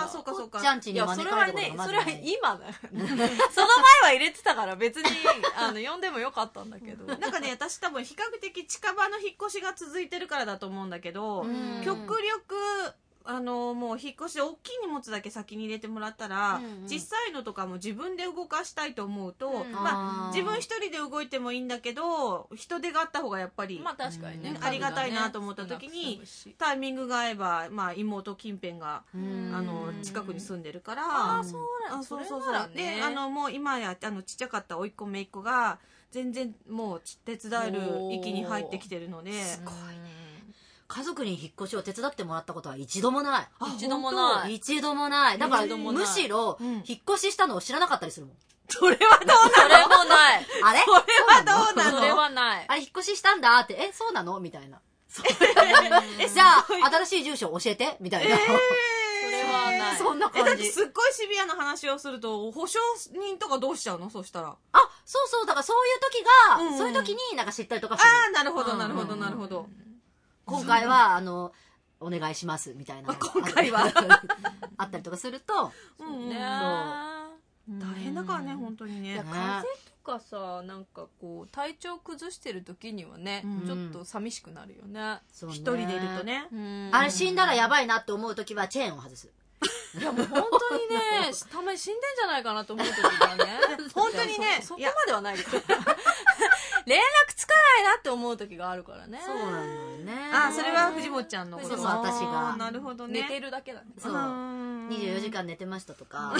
そうかそうか。 ちゃんちに招かれることがまずない。 いやそれはね、それは今だよ。その前は入れてたから別にあの呼んでもよかったんだけど。 なんかね、私多分比較的近場の引っ越しが続いてるからだと思うんだけど、極力あのもう引っ越しで大きい荷物だけ先に入れてもらったら、うんうん、小さいのとかも自分で動かしたいと思うと、うん、まあ自分一人で動いてもいいんだけど人手があった方がやっぱり、 まあ確かにね、 ありがたいなと思った時に、タイミングが合えば、まあ、妹近辺があの近くに住んでるから、 ああそうなん、 そうそうそう、ね、であのもう今やあのちっちゃかった甥っ子姪っ子が全然もう手伝える域に入ってきてるので、 すごいね。家族に引っ越しを手伝ってもらったことは一度もない。 一度もない。 一度もない。だからむしろ、引っ越ししたのを知らなかったりするもん。 それはどうなの？ それもない。 あれ？ それはどうなの？ それはない。 あれ引っ越ししたんだって、え、そうなのみたいな。え、じゃあ、新しい住所教えてみたいな。 それはない。 そんな感じ。え、だってすっごいシビアな話をすると、保証人とかどうしちゃうの？そしたら。 あ、そうそう。だからそういう時が、そういう時になんか知ったりとかする。 ああ、なるほど、なるほど、なるほど。 今回は、あの、お願いします、みたいな。 今回はあったりとかすると、 そうね。大変だからね、本当にね。 風邪とかさ、なんかこう、体調崩してる時にはね、ちょっと寂しくなるよね。 一人でいるとね。 あれ死んだらやばいなって思う時はチェーンを外す。 いやもう本当にね、たまに死んでんじゃないかなと思う時がね。 本当にね、 そこまではないですよ。連絡つかないなって思う時があるからね。 そうなんだよね。 あ、それは藤本ちゃんのこと。 そう、私が。 なるほどね。 寝てるだけだね。 そう。にじゅうよじかん寝てましたとか。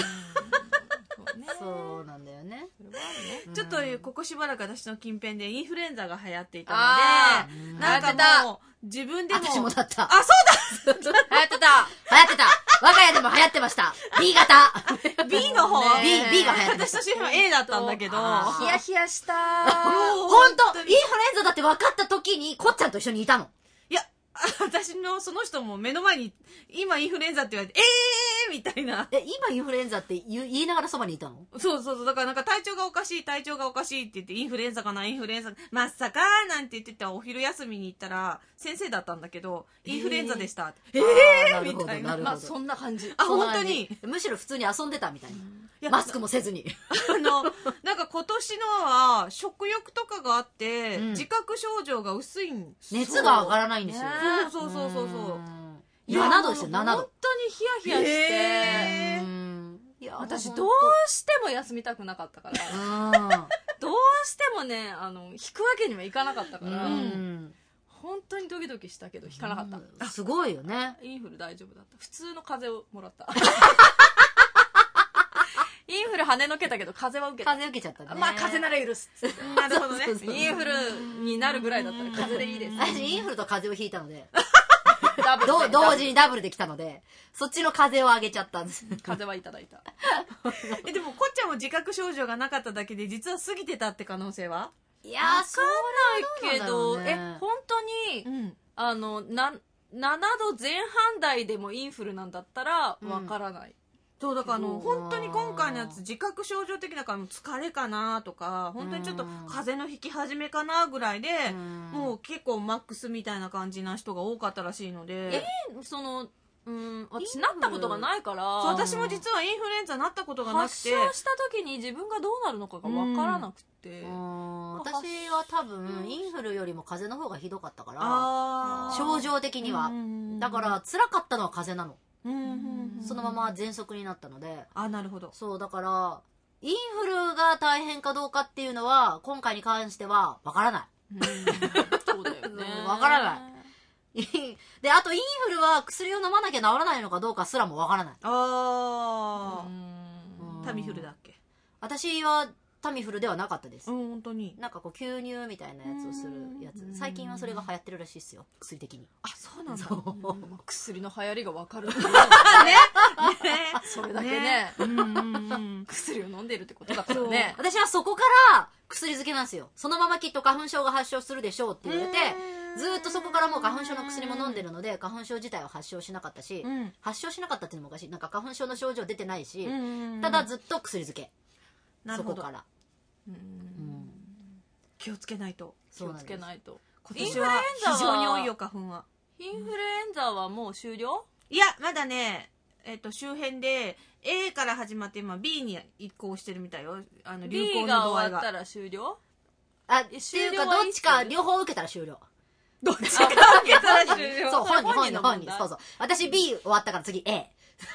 そうなんだよね。 ちょっとここしばらく私の近辺でインフルエンザが流行っていたので、なんかもう自分でも。 私もだった。 あ、そうだ流行ってた流行ってた我が家でも流行ってました !B 型 !B の方 !B、B が流行ってました。 私とシェフは A だったんだけど。 ヒヤヒヤした。 ほんとインフルエンザだって分かった時に、こっちゃんと一緒にいたの。 いや、私のその人も目の前に、今インフルエンザって言われて、えーみたいな。 え、今インフルエンザって言いながらそばにいたの？ そうそうそう。だからなんか体調がおかしい、体調がおかしいって言って、インフルエンザかな、インフルエンザ、まさかなんて言ってたお昼休みに行ったら、先生だったんだけど、インフルエンザでした。えー、えー、みたいな。 まあそんな感じ。 あ、本当に。 むしろ普通に遊んでたみたいな。マスクもせずに。 あの、なんか今年のは食欲とかがあって、うん、自覚症状が薄いんですよ。熱が上がらないんですよ。 そうそうそうそうそう。 ななどですよ、ななど。 本当にヒヤヒヤして、いや私どうしても休みたくなかったから、どうしてもね、あの、引くわけにはいかなかったから、本当にドキドキしたけど引かなかった。 すごいよね。 インフル大丈夫だった。普通の風邪をもらった。インフル跳ねのけたけど風邪は受けた。 風邪受けちゃったね。 まあ風邪なら許す。 なるほどね。 インフルになるぐらいだったら風邪でいいです。 私インフルと風邪をひいたので。同時にダブルできたので、そっちの風邪をあげちゃったんです。 風はいただいた。 え、でもこっちゃんも自覚症状がなかっただけで実は過ぎてたって可能性は？ いやー、わかんないけど、え、本当に、うん、あの、な、ななどぜん半台でもインフルなんだったらわからない。うん、 そう、だからあの、本当に今回のやつ自覚症状的だから疲れかなとか、本当にちょっと風邪の引き始めかなぐらいで、もう結構マックスみたいな感じな人が多かったらしいので。 えー、その、うん、私なったことがないから、 私も実はインフルエンザなったことがなくて、 発症した時に自分がどうなるのかが分からなくて、 うん、私は多分インフルよりも風邪の方がひどかったから、症状的には、だから辛かったのは風邪なの。そのまま喘息になったので。 あ、なるほど。 そう、だから、インフルが大変かどうかっていうのは、今回に関しては、わからない。 うん、そうだよね。 わからない。で、あとインフルは薬を飲まなきゃ治らないのかどうかすらもわからない。 あー。タミフルだっけ？ 私は、 タミフルではなかったです。 うん、本当に。 なんかこう吸入みたいなやつをするやつ。最近はそれが流行ってるらしいっすよ、薬的に。 あ、そうなんだ。 薬の流行りがわかるね。それだけね。薬を飲んでるってことだからね。 私はそこから薬漬けなんですよ。そのままきっと花粉症が発症するでしょうって言われて、ずーっとそこからもう花粉症の薬も飲んでるので、花粉症自体は発症しなかったし、発症しなかったっていうのもおかしい。なんか花粉症の症状出てないし、ただずっと薬漬け。そこから。 気をつけないと。 気をつけないと。 今年は非常に多いよ、花粉は。 インフルエンザはもう終了？ いや、まだね、えっと、周辺で A から始まって今 B に移行してるみたいよ。あの、流行の度合いが。 B が終わったら終了？ あ、っていうか、どっちか両方受けたら終了。 どっちか受けたら終了。 そう、本人、本人、本人。そうそう。私 B 終わったから次 A。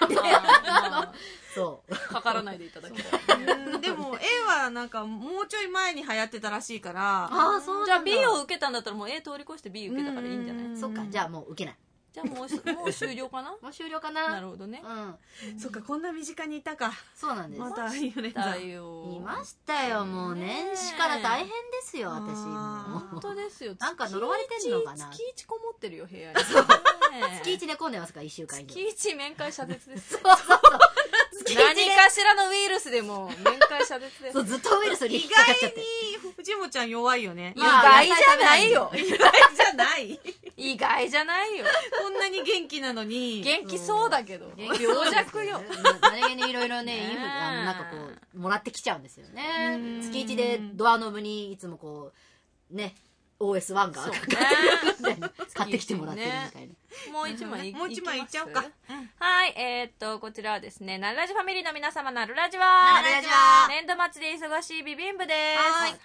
そう。 かからないでいただきたい。 でも A はなんかもうちょい前に流行ってたらしいから。 ああ、そうじゃあ B を受けたんだったらもう A 通り越して B 受けたからいいんじゃない？ そっか、じゃあもう受けない。 じゃあもう、もう終了かな？ もう終了かな。 なるほどね。 うん。そっか、こんな身近にいたか。 そうなんです。 またインフルエンザ。 いましたよ、もう年始から大変ですよ、私。 本当ですよ。 なんか呪われてんのかな。 月一こもってるよ、部屋に。 月一寝込んでますから、一週間以上。 月一面会謝絶です。 そうそうそう。 何かしらのウイルスでも面会謝絶です。 そう、ずっとウイルスに意外に藤本ちゃん弱いよね。 意外じゃないよ。 意外じゃない意外じゃないよ。 こんなに元気なのに。 元気そうだけど。病弱よ。 何気にいろいろね、インフル、なんかこう、もらってきちゃうんですよね。月一でドアノブにいつもこう、ね、オーエスワン がかかってるみたいな。買ってきてもらってるみたいな。 もう一枚いもう一枚いっちゃおうか。 はい、えー、っと、こちらはですね、なるラジファミリーの皆様、なるラジは、 なるラジは、 年度末で忙しいビビン部です。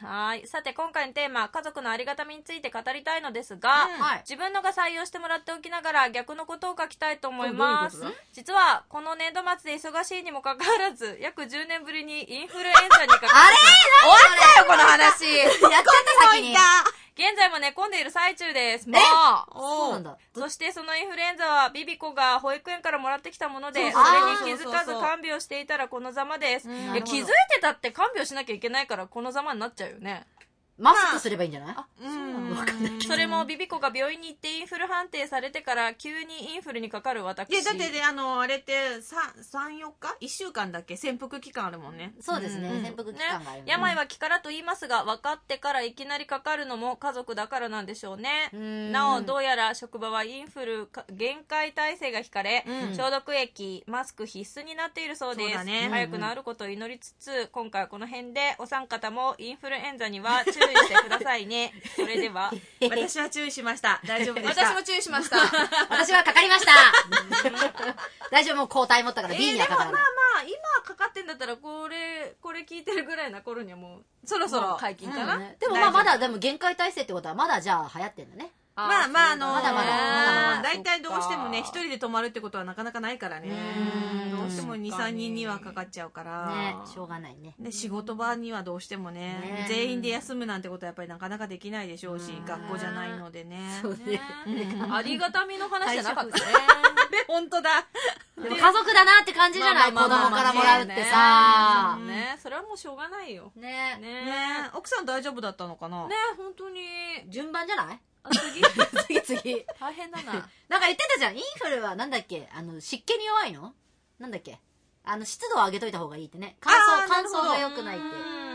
はい。はい。さて、今回のテーマ、家族のありがたみについて語りたいのですが、うんはい、自分のが採用してもらっておきながら、逆のことを書きたいと思います。うう実は、この年度末で忙しいにもかかわらず、約じゅうねんぶりにインフルエンザにかかって、 あれ終わったよ、この話やっちゃった先に。 現在も寝込んでいる最中です。もうそうなんだ。 そしてそのインフルエンザはビビコが保育園からもらってきたもので、それに気づかず看病していたらこのざまです。いや、気づいてたって看病しなきゃいけないからこのざまになっちゃうよね。 マスクすればいいんじゃない？あ、 そうなの？わかんないけど。それもビビコが病院に行ってインフル判定されてから急にインフルにかかる私。 いや、だってね、あの、あれってさん、よっか ?いっ 週間だっけ潜伏期間あるもんね。 そうですね、うん、潜伏期間がある、ね。 病は気からと言いますが、分かってからいきなりかかるのも家族だからなんでしょうね。なお、どうやら職場はインフル限界体制が引かれ、うん、消毒液、マスク必須になっているそうです。そうだね、早く治ることを祈りつつ、今回はこの辺でお三方もインフルエンザには注意してくださいね。それでは私は注意しました。大丈夫でした。 私も注意しました。 私はかかりました。大丈夫、もう抗体持ったから B にはかかる。 えー、でもまあまあ今かかってんだったらこれこれ聞いてるぐらいな頃にはもうそろそろ解禁かな、うんね、 でもまあまだでも限界体制ってことはまだじゃあ流行ってんだね。 まあまああのー、 まだまだまだ大体どうしてもね一人で泊まるってことはなかなかないからね。どうしてもに、さんにんにはかかっちゃうからね、しょうがないね。 で仕事場にはどうしても ね, ね全員で休むなんてことはやっぱりなかなかできないでしょうし、学校じゃないのでね。 そうね、 ありがたみの話じゃなかったね。 本当だ。 でも家族だなって感じじゃない、子供からもらうってさ。 ね、それはもうしょうがないよ。 ねねね奥さん大丈夫だったのかな。 ね、本当に順番じゃない？ あ、次次次。 大変だな。 なんか言ってたじゃん。インフルはなんだっけ、あの、湿気に弱いの？なんだっけ、あの、湿度を上げといた方がいいってね。乾燥、乾燥が良くないって。 うん、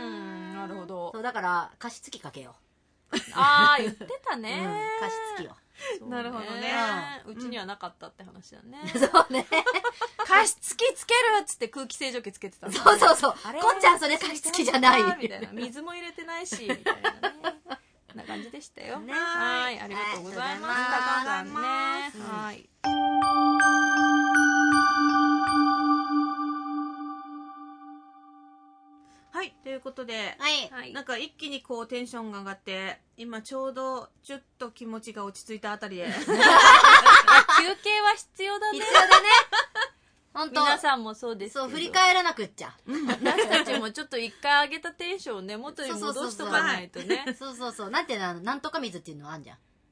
なるほど。 そう、だから、加湿器かけよう。あー、言ってたね。 うん、加湿器を。 なるほどね。 うちにはなかったって話だね。 そうね。 加湿器つけるっつって空気清浄機つけてたの。 そうそうそう。こんちゃんそれ加湿器じゃない。 みたいな。水も入れてないし、みたいなね。こんな感じでしたよ。ね、はい、ありがとうございました。ありがとうございます。はい。 はい、ということで、 はい、 なんか一気にこうテンションが上がって、今ちょうどちょっと気持ちが落ち着いたあたりで。 休憩は必要だね。 必要だね。本当。 皆さんもそうですけど。 そう、振り返らなくっちゃ。 私たちもちょっと一回上げたテンションをね、元に戻しとかないとね。 そうそうそう。なんていうの、なんとか水っていうのあんじゃん。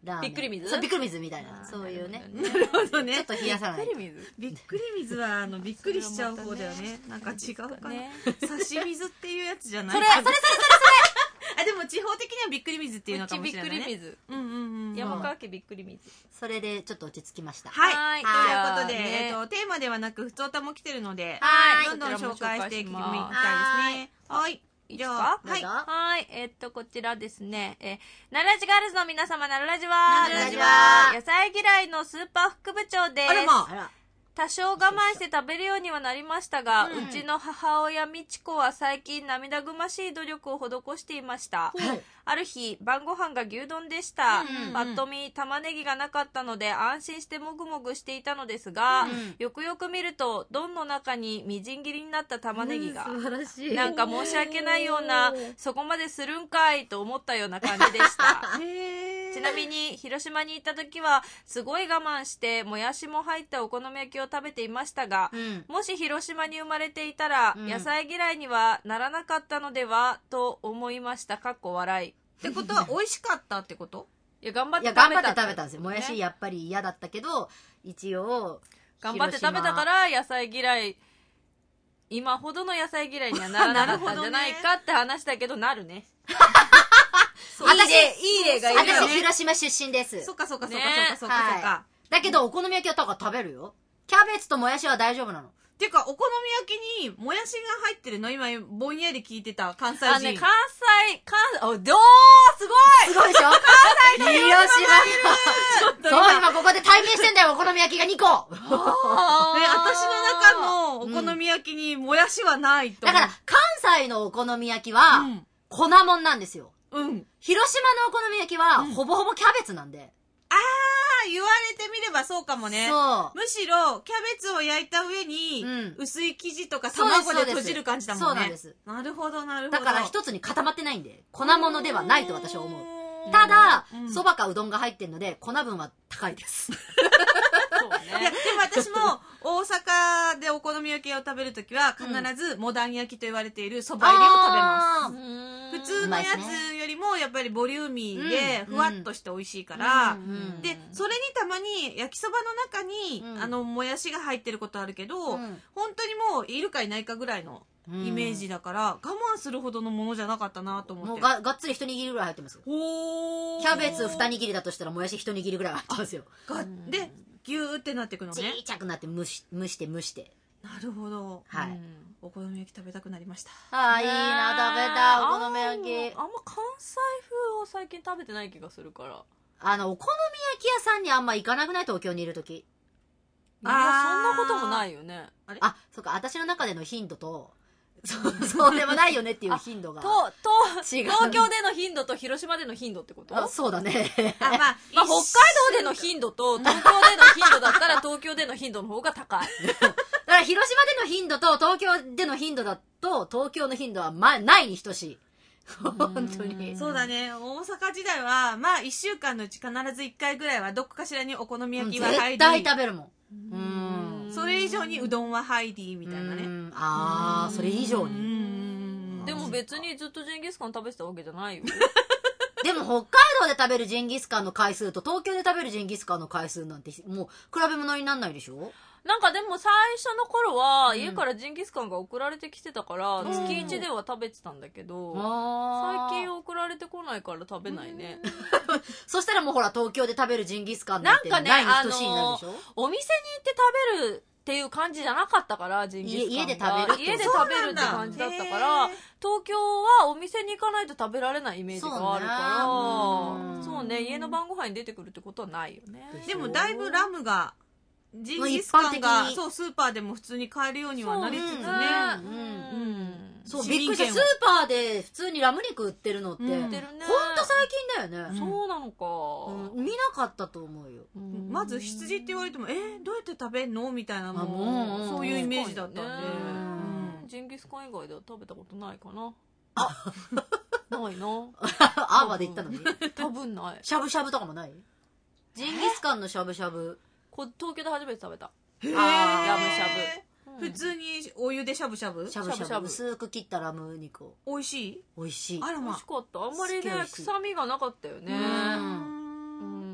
ラーメン。 びっくり水そう、びっくり水みたいな。そういうね。 なるほどね。 ちょっと冷やさない。 びっくり水びっくり水は、あの、びっくりしちゃう方だよね。なんか違うかな。 ね差し水っていうやつじゃないそれ、それそれそれあ、でも地方的にはびっくり水っていうのかもしれないね。 うちびっくり水。 うんうんうん。 山川家びっくり水。 それでちょっと落ち着きました。 はい。とはいいうことで、 ねえっと、テーマではなく、普通歌も来てるので、 はいどんどん紹介していきたいですはいね。はい。 いいじゃあ、 ですかはい。 どうぞはい。えっと、こちらですね。えー、ナルラジガールズの皆様、ナルラジは、 ナルラジは野菜嫌いのスーパー副部長です。 あらまあら。 多少我慢して食べるようにはなりましたが、 うんうちの母親美智子は最近涙ぐましい努力を施していました。 はいある日、晩ご飯が牛丼でした。 うんうんぱっと見、玉ねぎがなかったので安心してもぐもぐしていたのですが、 うんよくよく見ると、丼の中にみじん切りになった玉ねぎが。 素晴らしい。 なんか申し訳ないような、そこまでするんかいと思ったような感じでした。 へーちなみに、広島に行った時は、すごい我慢して、もやしも入ったお好み焼きを食べていましたが、 うん。 もし広島に生まれていたら、 うん野菜嫌いにはならなかったのでは、と思いました。かっこ笑い。 ってことは、美味しかったってこといや、頑張っいや、 て食べた。 頑張って食べたんですよ。もやしやっぱり嫌だったけど、一応、 頑張って食べたから、野菜嫌い、今ほどの野菜嫌いにはならなかったんじゃないかって話だけど、なるね。 そう私、 いい例がいるよ私、 ね。 広島出身です。 そっかそっかそっかねそっかそっかそっはか。 だけど、お好み焼きはだから食べるよ。キャベツともやしは大丈夫なの。 っていうか、お好み焼きにもやしが入ってるの今、ぼんやり聞いてた関西人。 あのね、関西、関西、お、どうすごいすごいでしょ関西の広島が。そう、今ここで対面してんだよ、お好み焼きがにこ。 ね、私の中のお好み焼きにもやしはないと思う。 だから、関西のお好み焼きは、 うん粉もんなんですよ。 うん。 広島のお好み焼きは、 うんほぼほぼキャベツなんで。 ああ、言われてみればそうかもね。 そう。 むしろ、キャベツを焼いた上に、 うん薄い生地とかそうです卵で閉じる感じだもんね。 そうなんです。 なるほど、なるほど。 だから一つに固まってないんで、粉物ではないと私は思う。 うただうん、 蕎麦かうどんが入ってるので、粉分は高いです。 そういや、でね。 も私も、大阪でお好み焼きを食べるときは、必ずモダン焼きと言われている蕎麦入りを食べます。 す。 普通のやつよりも、やっぱりボリューミーで、ふわっとして美味しいから、 うんで、それにたまに焼きそばの中に、 うんあの、もやしが入ってることあるけど、 うん本当にもういるかいないかぐらいのイメージだから、我慢するほどのものじゃなかったなと思って。 もうががっつり一握りぐらい入ってますよ。 ほーキャベツ二握りだとしたらもやし一握りぐらい入ってますよ。 がで、ギューってなっていくのちね。 っちゃくなって蒸し蒸して蒸して。 なるほど。 はい。 うんお好み焼き食べたくなりました。 ああ、いいな、食べたい、お好み焼あんきま。あんま関西風を最近食べてない気がするから。 あの、お好み焼き屋さんにあんま行かなくない東京にいるとき。 いや、そんなこともないよね。 あ、そっか、私の中での頻度と、そう、そうでもないよねっていう頻度が。 と、と、 違う東京での頻度と広島での頻度ってことあそうだね。 あ、まあ、 まあ、北海道での頻度と東京での頻度だったら東京での頻度の方が高い。 だから広島での頻度と東京での頻度だと、東京の頻度はま、ないに等しい。本当に。 そうだね。大阪時代は、まあ、一週間のうち必ず一回ぐらいは、どこかしらにお好み焼きは入り、 絶対食べるもん。うん。 それ以上にうどんは入り、みたいなね。 うんああ、それ以上うに。 んでも別にずっとジンギスカン食べてたわけじゃないよ。 でも北海道で食べるジンギスカンの回数と東京で食べるジンギスカンの回数なんて、もう比べ物になんないでしょなんかでも最初の頃は家からジンギスカンが送られてきてたから、 ん月いちでは食べてたんだけど、 あ最近送られてこないから食べないね。 そしたらもうほら東京で食べるジンギスカンなんてなんかね、 ないにあ等しいになるでしょ、 の、お店に行って食べるっていう感じじゃなかったから、ジンギスカンが。 家家で食べるって家で食べるって感じだったから、東京はお店に行かないと食べられないイメージがあるから、 そうねそうね、家の晩ご飯に出てくるってことはないよね。 でも、だいぶラムが、ジンギスカンもう一般が、 的にそう、スーパーでも普通に買えるようにはなりつつね。 うんうんうんそう、 市びっくりした。 民権をスーパーで普通にラム肉売ってるのって、 うんほん売ってるね。 と最近だよね。 そうなのか。 うん見なかったと思うよ。 うんまず羊って言われても、えー、どうやって食べんのみたいなのあもうも、そういうイメージだったんで。 ねうんジンギスカン以外では食べたことないかな。あないな。 あーまで言ったのに。 多分ない。 しゃぶしゃぶとかもないジンギスカンのしゃぶしゃぶ。 こ東京で初めて食べた。 へーあーやぶしゃぶ。 普通にお湯でしゃぶしゃぶしゃぶしゃぶ。 しゃぶしゃぶ薄く切ったラム肉を。 美味しい美味しい。 あらま美味しかった。あんまりねすっげえ美味しい臭みがなかったよね。 ううん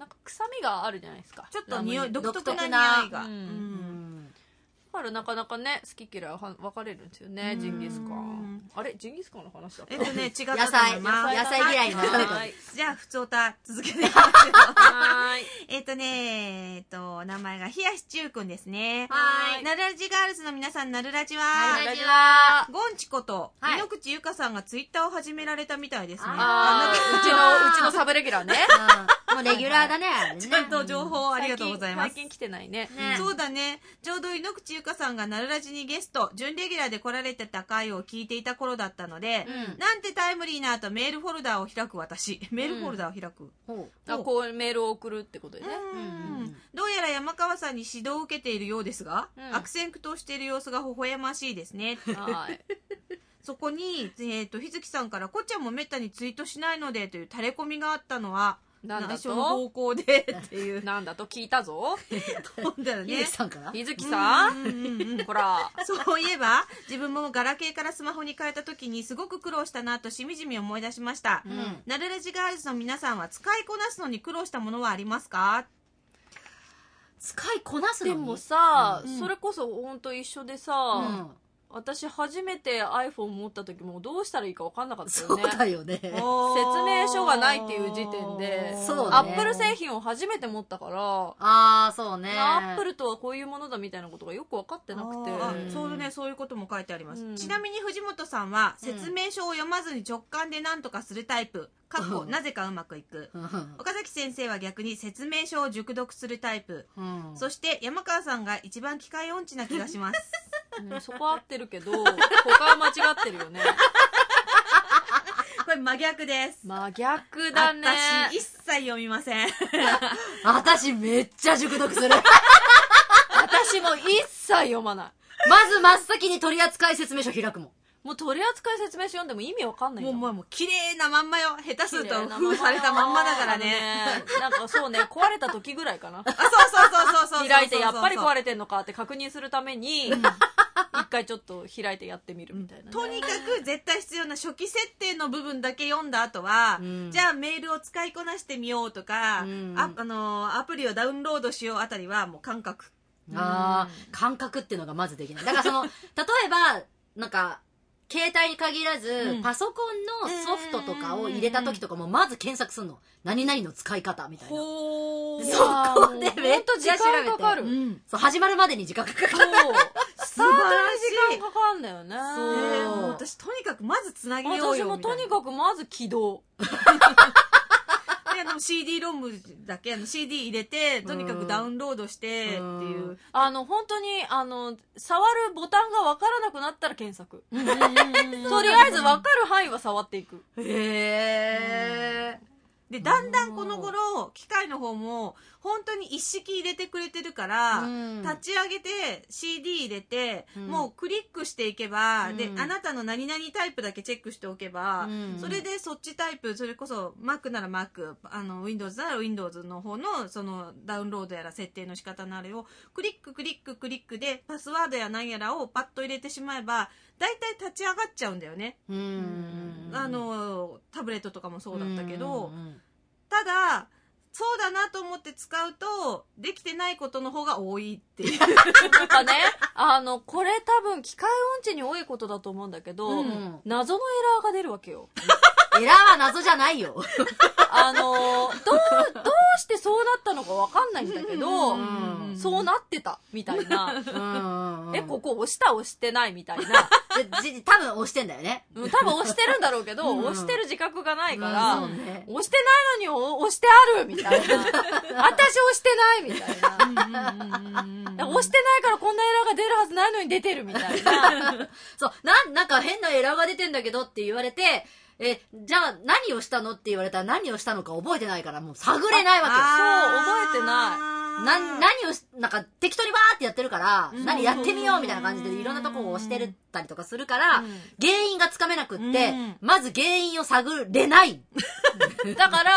なんか臭みがあるじゃないですか。 ちょっと匂い、独特な匂いが。うん。 だからなかなかね、好き嫌いは分かれるんですよね、ジンギスカン。あれジンギスカンの話だった？ えっとね、違ったと思います。野菜、野菜嫌いになる。 じゃあ、ふつおた続けていきますよ。 はい。 えっとね、えっと、名前がひやしちゅうくんですね。 はい。 なるラジガールズの皆さん、なるラジは。 なるラジは。 ゴンチこと、井ノ口ゆかさんがツイッターを始められたみたいですね。 ああ、うちの、うちのサブレギュラーね。 もうレギュラーだね。 ちゃんと情報ありがとうございます。 最近来てないね。 そうだね。ちょうど井ノ口ゆかさんがなるラジにゲスト、準レギュラーで来られてた回を聞いていた頃だったので、なんてタイムリーなとメールフォルダーを開く私。メールフォルダーを開く。 あ、こうメールを送るってことでね。 どうやら山川さんに指導を受けているようですが、悪戦苦闘している様子が微笑ましいですね。はい。そこに、えっと、日月さんから、こっちゃんもめったにツイートしないのでという垂れ込みがあったのは、 なんだとの方向でっていう。 なんだと聞いたぞ。 そうだよね。 日月さんから日月さんほら。 そういえば、自分もガラケーからスマホに変えた時にすごく苦労したなとしみじみ思い出しました。うん、なるラジガールズの皆さんは使いこなすのに苦労したものはありますか？ 使いこなすのに？ でもさ、うん、それこそほんと一緒でさ、うん私初めて iPhone 持った時もどうしたらいいか分かんなかったよね。 そうだよね。 説明書がないっていう時点で、 そうね、 アップル製品を初めて持ったから、 ああそうね。 アップルとはこういうものだみたいなことがよく分かってなくて。 そうね、そういうことも書いてあります。うん、ちなみに藤本さんは説明書を読まずに直感で何とかするタイプ。かっこなぜかうまくいく。岡崎先生は逆に説明書を熟読するタイプ。うん、そして山川さんが一番機械音痴な気がします。 うん、そこは合ってるけど、他は間違ってるよね。 これ真逆です。 真逆だね。 私一切読みません。 私めっちゃ熟読する。 私も一切読まない。 まず真っ先に取扱説明書開くもん。 もう取扱説明書読んでも意味わかんないんだもん。もうもう綺麗なまんまよ。下手すると封されたまんまだからね。 なんかそうね、壊れた時ぐらいかな。 あ、そうそうそうそうそう。 開いてやっぱり壊れてんのかって確認するために、一回ちょっと開いてやってみるみたいな、ね。 とにかく絶対必要な初期設定の部分だけ読んだ後は、うん、じゃあメールを使いこなしてみようとか、うん、ああのアプリをダウンロードしようあたりはもう感覚。 ああ、感覚っていうのがまずできない。だからその、例えば、なんか、携帯に限らず、うん、パソコンのソフトとかを入れた時とかもまず検索するの。何々の使い方みたいな。 ほー。 そこでめっちゃ調べて。 時間かかる。 うん。そう、始まるまでに時間かかる。 そう。スタートに時間かかるんだよね。 そう。私とにかくまずつなげようよ。 私もとにかくまず起動。 あの シーディー ロムだけあの シーディー 入れてとにかくダウンロードしてっていう、うん、 あの本当にあの触るボタンが分からなくなったら検索とりあえず分かる範囲は触っていくへえ、うん、でだんだんこの頃機械の方も本当に一式入れてくれてるから、うん、立ち上げて シーディー 入れて、うん、もうクリックしていけば、うん、であなたの何々タイプだけチェックしておけば、うん、それでそっちタイプそれこそ Mac なら Mac あの Windows なら Windows の方のそのダウンロードやら設定の仕方のあれをクリッククリッククリックでパスワードや何やらをパッと入れてしまえばだいたい立ち上がっちゃうんだよね。うん、あのタブレットとかもそうだったけど、ただそうだなと思って使うとできてないことの方が多いっていうなんかねあのこれ多分機械音痴に多いことだと思うんだけど、うん、謎のエラーが出るわけよ。 エラーは謎じゃないよ。 あのどうどうしてそうなったのかわかんないんだけど、うん、そうなってたみたいな。うん、えここ押した押してないみたいな。 多分押してんだよね。 多分押してるんだろうけど、うん、押してる自覚がないから、うんね、押してないのに押してあるみたいな。私押してないみたいな。押してないからこんなエラーが出るはずないのに出てるみたいな。 そうな、なんか変なエラーが出てんだけどって言われて、え、じゃあ何をしたのって言われたら何をしたのか覚えてないからもう探れないわけよ。 そう、覚えてない。 な、何を、なんか適当にバーってやってるから、うん、何やってみようみたいな感じでいろんなとこを押してるったりとかするから、うん、原因がつかめなくって、うん、まず原因を探れない。 だから、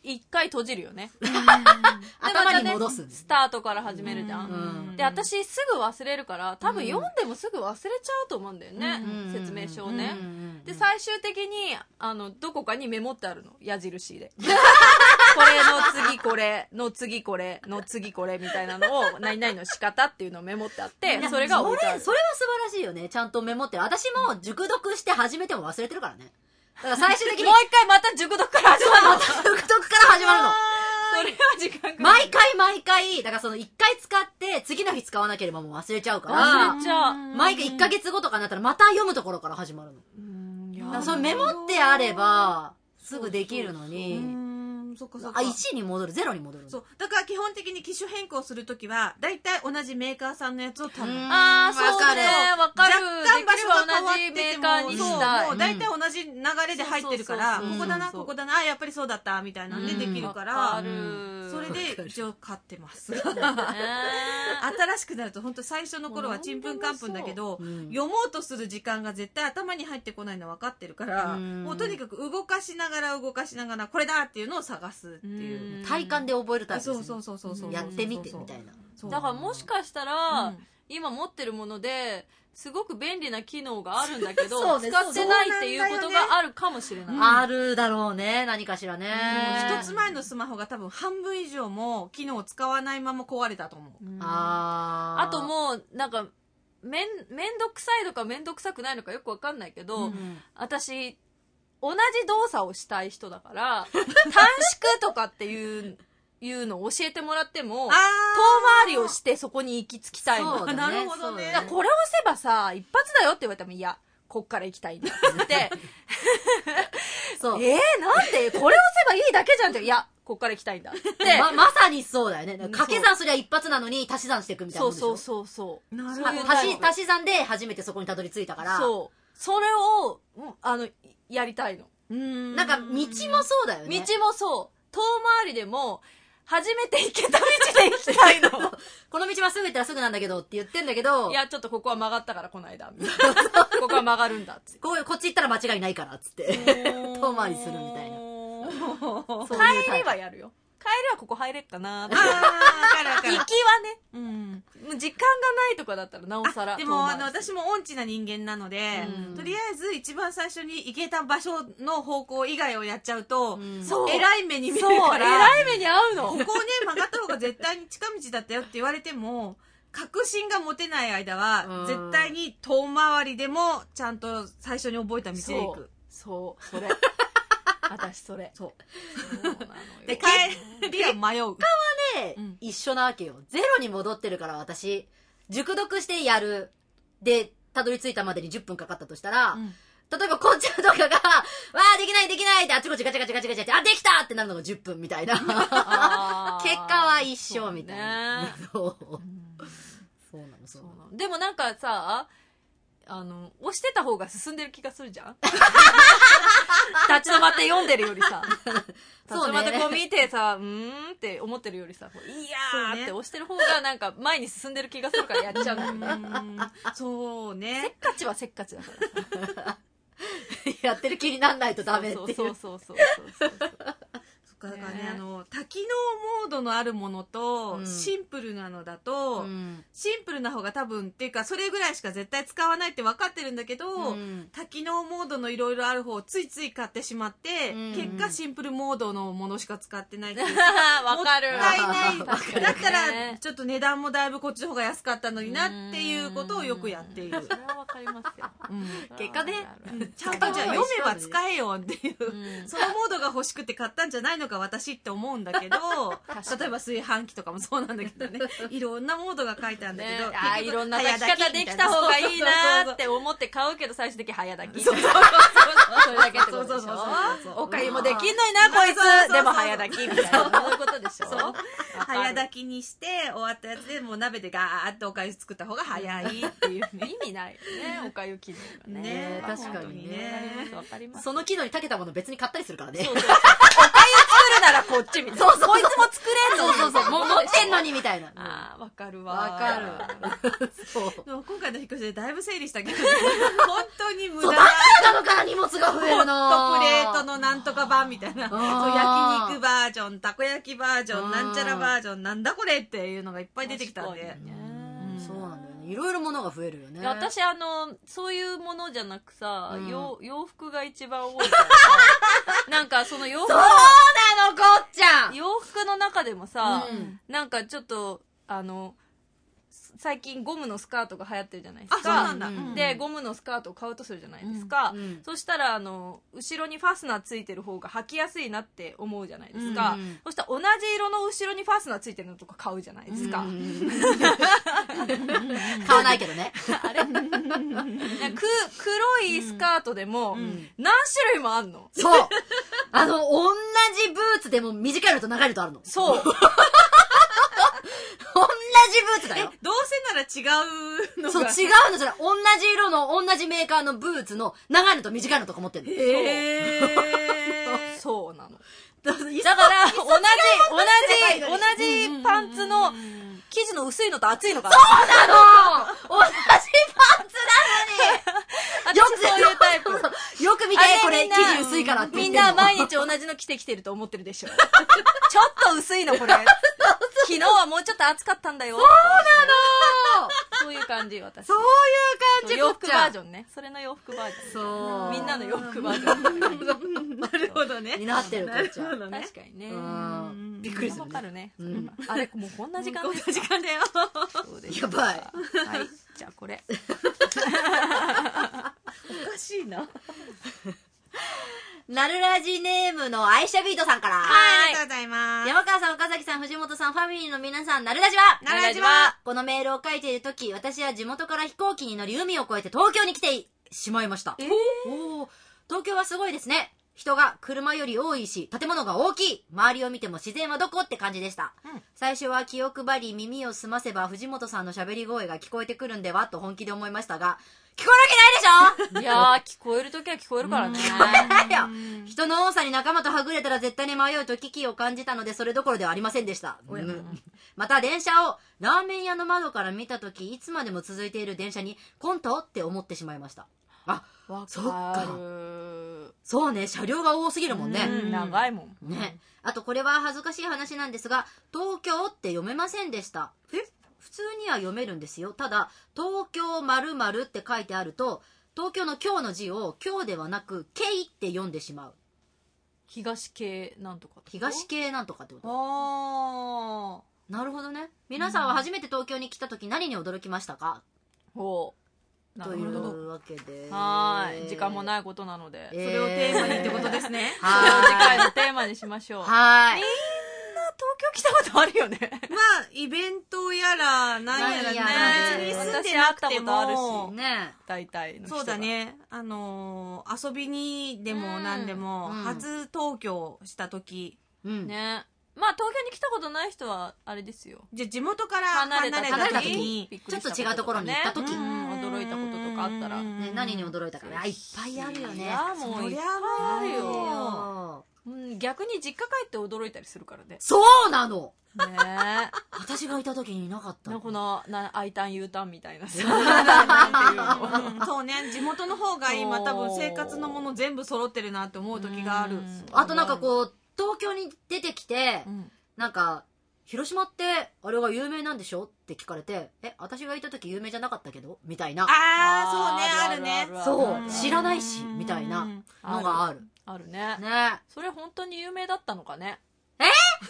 一回閉じるよね。 頭に戻す、 ね、スタートから始めるじゃん。んで、私すぐ忘れるから、多分読んでもすぐ忘れちゃうと思うんだよね。説明書をね。で、最終的に、あの、どこかにメモってあるの。矢印で。これの次これ、の次これ、の次これみたいなのを、何々の仕方っていうのをメモってあって、それが置いてある。 それは素晴らしいよね。ちゃんとメモってる。私も熟読して始めても忘れてるからね。だから最終的に。 もう一回また熟読から始まるの。 また熟読から始まるの。 それは時間かかる。 毎回毎回、だからその一回使って次の日使わなければもう忘れちゃうから。 忘れちゃう。 毎回いっかげつごとかになったらまた読むところから始まるの。だからそのメモってあれば、すぐできるのに。 そっかそっか。 あ、いちに戻る、ゼロに戻る。 そう。だから基本的に機種変更するときは、だいたい同じメーカーさんのやつを頼む。 あー、そうだね。わかる。 若干場所が変わってても、 できれば同じメーカーにしたい。 もうだいたい同じ流れで入ってるから、ここだな、ここだな、あ、やっぱりそうだった、みたいなんでできるから、それで一応買ってます。新しくなると本当最初の頃はちんぷんかんぷんだけど、読もうとする時間が絶対頭に入ってこないの分かってるから、もうとにかく動かしながら動かしながら、これだっていうのを探すっていう。 体感で覚えるタイプですね。 そうそうそうそう。 やってみてみたいな。 だからもしかしたら、今持ってるものですごく便利な機能があるんだけど、使ってないっていうことがあるかもしれない。 あるだろうね、何かしらね。 一つ前のスマホが多分半分以上も機能を使わないまま壊れたと思う。 ああともう、なんか、めん、めんどくさいのかめんどくさくないのかよくわかんないけど、私、同じ動作をしたい人だから、短縮とかっていう、いうのを教えてもらっても、遠回りをしてそこに行き着きたいの。 ね、なるほどね。 これを押せばさ、一発だよって言われても、いや、こっから行きたいんだって言って、そう。えー、なんでこれ押せばいいだけじゃんって、いや、こっから行きたいんだって。 ま、まさにそうだよね。掛け算すりゃ一発なのに足し算していくみたいな。 そうそうそうそう。 なるほど。 足し、足し算で初めてそこにたどり着いたから。 そう。それを、あの、やりたいの。 うん。なんか、道もそうだよね。 道もそう。遠回りでも、初めて行けた道で行きたいの。 この道まっすぐ行ったらすぐなんだけどって言ってんだけど。 いや、ちょっとここは曲がったからこの間。ここは曲がるんだっつって。 こう、こっち行ったら間違いないからっつって。遠回りするみたいな。 帰りはやるよ。帰りはここ入れっかなーって。 あー、から行きはね。 うん。 時間がないとかだったらなおさら。 でも、あの、私も音痴な人間なので、とりあえず一番最初に行けた場所の方向以外をやっちゃうと、そう。偉い目に見るから。 そう、偉い目に遭うの。 ここをね、曲がった方が絶対に近道だったよって言われても、確信が持てない間は、絶対に遠回りでも、ちゃんと最初に覚えた道で行く。 そう、それ。私それ。 そう。 そうなのよ。 で、帰りは迷う。 結果はね、うん、一緒なわけよ。ゼロに戻ってるから私、熟読してやる。で、たどり着いたまでにじゅっぷんかかったとしたら、うん、例えばこっちのとかが、わーできないできないってあちこちガチャガチャガチャガチャって、あ、できたってなるのがじゅっぷんみたいな。結果は一緒みたいな。そう。そうなの、そうなの。 でもなんかさ、あの、押してた方が進んでる気がするじゃん立ち止まって読んでるよりさ。立ち止まってこう見てさ、うーんって思ってるよりさ、いやーって押してる方がなんか前に進んでる気がするからやっちゃうんだよね。 そうね。 せっかちはせっかちだからさ。 やってる気になんないとダメっていう。 そうそうそうそうそうそう。 だからね、あの、多機能モードのあるものと、うん、シンプルなのだと、うん、シンプルな方が多分、っていうか、それぐらいしか絶対使わないって分かってるんだけど、うん、多機能モードのいろいろある方をついつい買ってしまって、うん、結果シンプルモードのものしか使ってないっていう。 わかる。 もったいない。だったら、ちょっと値段もだいぶこっちの方が安かったのになっていうことをよくやっている。 それはわかりますよ。 うん、結果ね、 ちゃんとじゃあ読めば使えよっていう、うん、そのモードが欲しくて買ったんじゃないのか私って思うんだけど、例えば炊飯器とかもそうなんだけどね、いろんなモードが書いてあるんだけど、 ね、あいろんな炊き方できた方がいいなって思って買うけど最終的に早炊き。そうそうそう。それだけってことでしょ。おかゆもできんのになこいつ。でも早炊きみたいな。そういうことでしょ。そう。 早炊きにして終わったやつでもう鍋でガーッとおかゆ作った方が早いっていうね。 意味ないよね、おかゆ機能がね。 ね、確かにね。 わかります。 その機能に長けたもの別に買ったりするからね。 そうそう。おかゆるならこっちみたいな。そうそう。こいつも作れんのそうそうそう。もう持ってんのにみたいな。 ああ、わかるわ。 わかる。そう。 でも今回の引っ越しでだいぶ整理したけど、本当に無駄そう、だからなのかな、荷物が増えるの。 ホットプレートのなんとか版みたいな。そう、焼肉バージョン、たこ焼きバージョン、なんちゃらバージョン、なんだこれっていうのがいっぱい出てきたんで。 そうなんだよね。いろいろものが増えるよね。 私、あの、そういうものじゃなくさ、うん、洋洋服が一番多いからさ、なんかその洋服そうなの、こっちゃん。 洋服の中でもさ、うん、なんかちょっと、あの、最近ゴムのスカートが流行ってるじゃないですか。 あ、そうなんだ。 で、ゴムのスカートを買うとするじゃないですか。うんうん、そしたら、あの、後ろにファスナーついてる方が履きやすいなって思うじゃないですか。うんうん、そしたら同じ色の後ろにファスナーついてるのとか買うじゃないですか。うんうん、 買わないけどね。 あれく黒いスカートでも、何種類もあんの。 そう。あの、同じブーツでも短いのと長いのとあるの。 そう。 同じブーツだよ。 どうせなら違うのが。そう、違うのじゃない。同じ色の、同じメーカーのブーツの長いのと短いのとか持ってるの。 へー。 そうなの。 だから、同じ、同じ、 同じパンツの生地の薄いのと厚いのが。 そうなの同じパンツなのによくそういうタイプ。 よく見て、これ、生地薄いからってみんな毎日同じの着てきてると思ってるでしょ。ちょっと薄いの、これ。昨日はもうちょっと暑かったんだよ。 そうなのそういう感じ、私。 そういう感じ。 洋服バージョンね。それの洋服バージョン。 そう。 みんなの洋服バージョン。 なるほどね。 になってる、こっちは。 確かにね。 びっくりする。 わかるね。あれ、もうこんな時間ですか。 こんな時間だよ。 そうです。 やばい。 はい。じゃあこれ。 おかしいな。 なるラジネームのアイシャビートさんから。 はい、ありがとうございます。 山川さん、岡崎さん、藤本さん、ファミリーの皆さん、なるラジはなるラジはこのメールを書いているとき、私は地元から飛行機に乗り海を越えて東京に来てしまいました。 えー、 おー、東京はすごいですね。人が車より多いし、建物が大きい。周りを見ても自然はどこって感じでした。うん、最初は気を配り耳を澄ませば藤本さんの喋り声が聞こえてくるんではと本気で思いましたが、聞こえるわけないでしょいやー、聞こえるときは聞こえるからね。 聞こえないよ。人の多さに仲間とはぐれたら絶対に迷うと危機を感じたので、それどころではありませんでした。うん、また電車をラーメン屋の窓から見たとき、いつまでも続いている電車にコントって思ってしまいました。あ、そっか。そうね、車両が多すぎるもんね。 うん、長いもん。 ね。あとこれは恥ずかしい話なんですが、東京って読めませんでした。え？普通には読めるんですよ。ただ、東京〇〇って書いてあると、東京の今日の字を今日ではなく、けいって読んでしまう。 東系なんとか。 東系なんとかってこと？ あー。なるほどね。皆さんは初めて東京に来た時何に驚きましたか？ ほう。 というわけで。 はい。時間もないことなので。 えー、それをテーマにってことですね。 はい。それを次回のテーマにしましょう。 はい。 みんな東京来たことあるよね。 まあ、イベントやら、何やらね。別に住んでなくても。 私会ったことあるし。 ね。 大体の人が。 そうだね。あのー、遊びにでも何でも、うん、初東京した時。 うん。ね。まあ、東京に来たことない人は、あれですよ。 じゃあ、地元から離れた時に、 ちょっと違うところに行った時、 驚いたこととかあったら。 ね、何に驚いたか。いっぱいあるよね。いや、もういっぱいあるよ。うん、逆に実家帰って驚いたりするからね。 そうなのねえ。 私がいた時にいなかった。 この、な、I ターン U ターンみたいなさ。 そうね、地元の方が今多分生活のもの全部揃ってるなって思う時がある。 あとなんかこう、東京に出てきて、うん、なんか、広島ってあれが有名なんでしょって聞かれて、え、私がいた時有名じゃなかったけどみたいな。 ああ、そうね、あるね。 そう、知らないし、みたいなのがある。 あるね。 ね。 それ本当に有名だったのかね。 え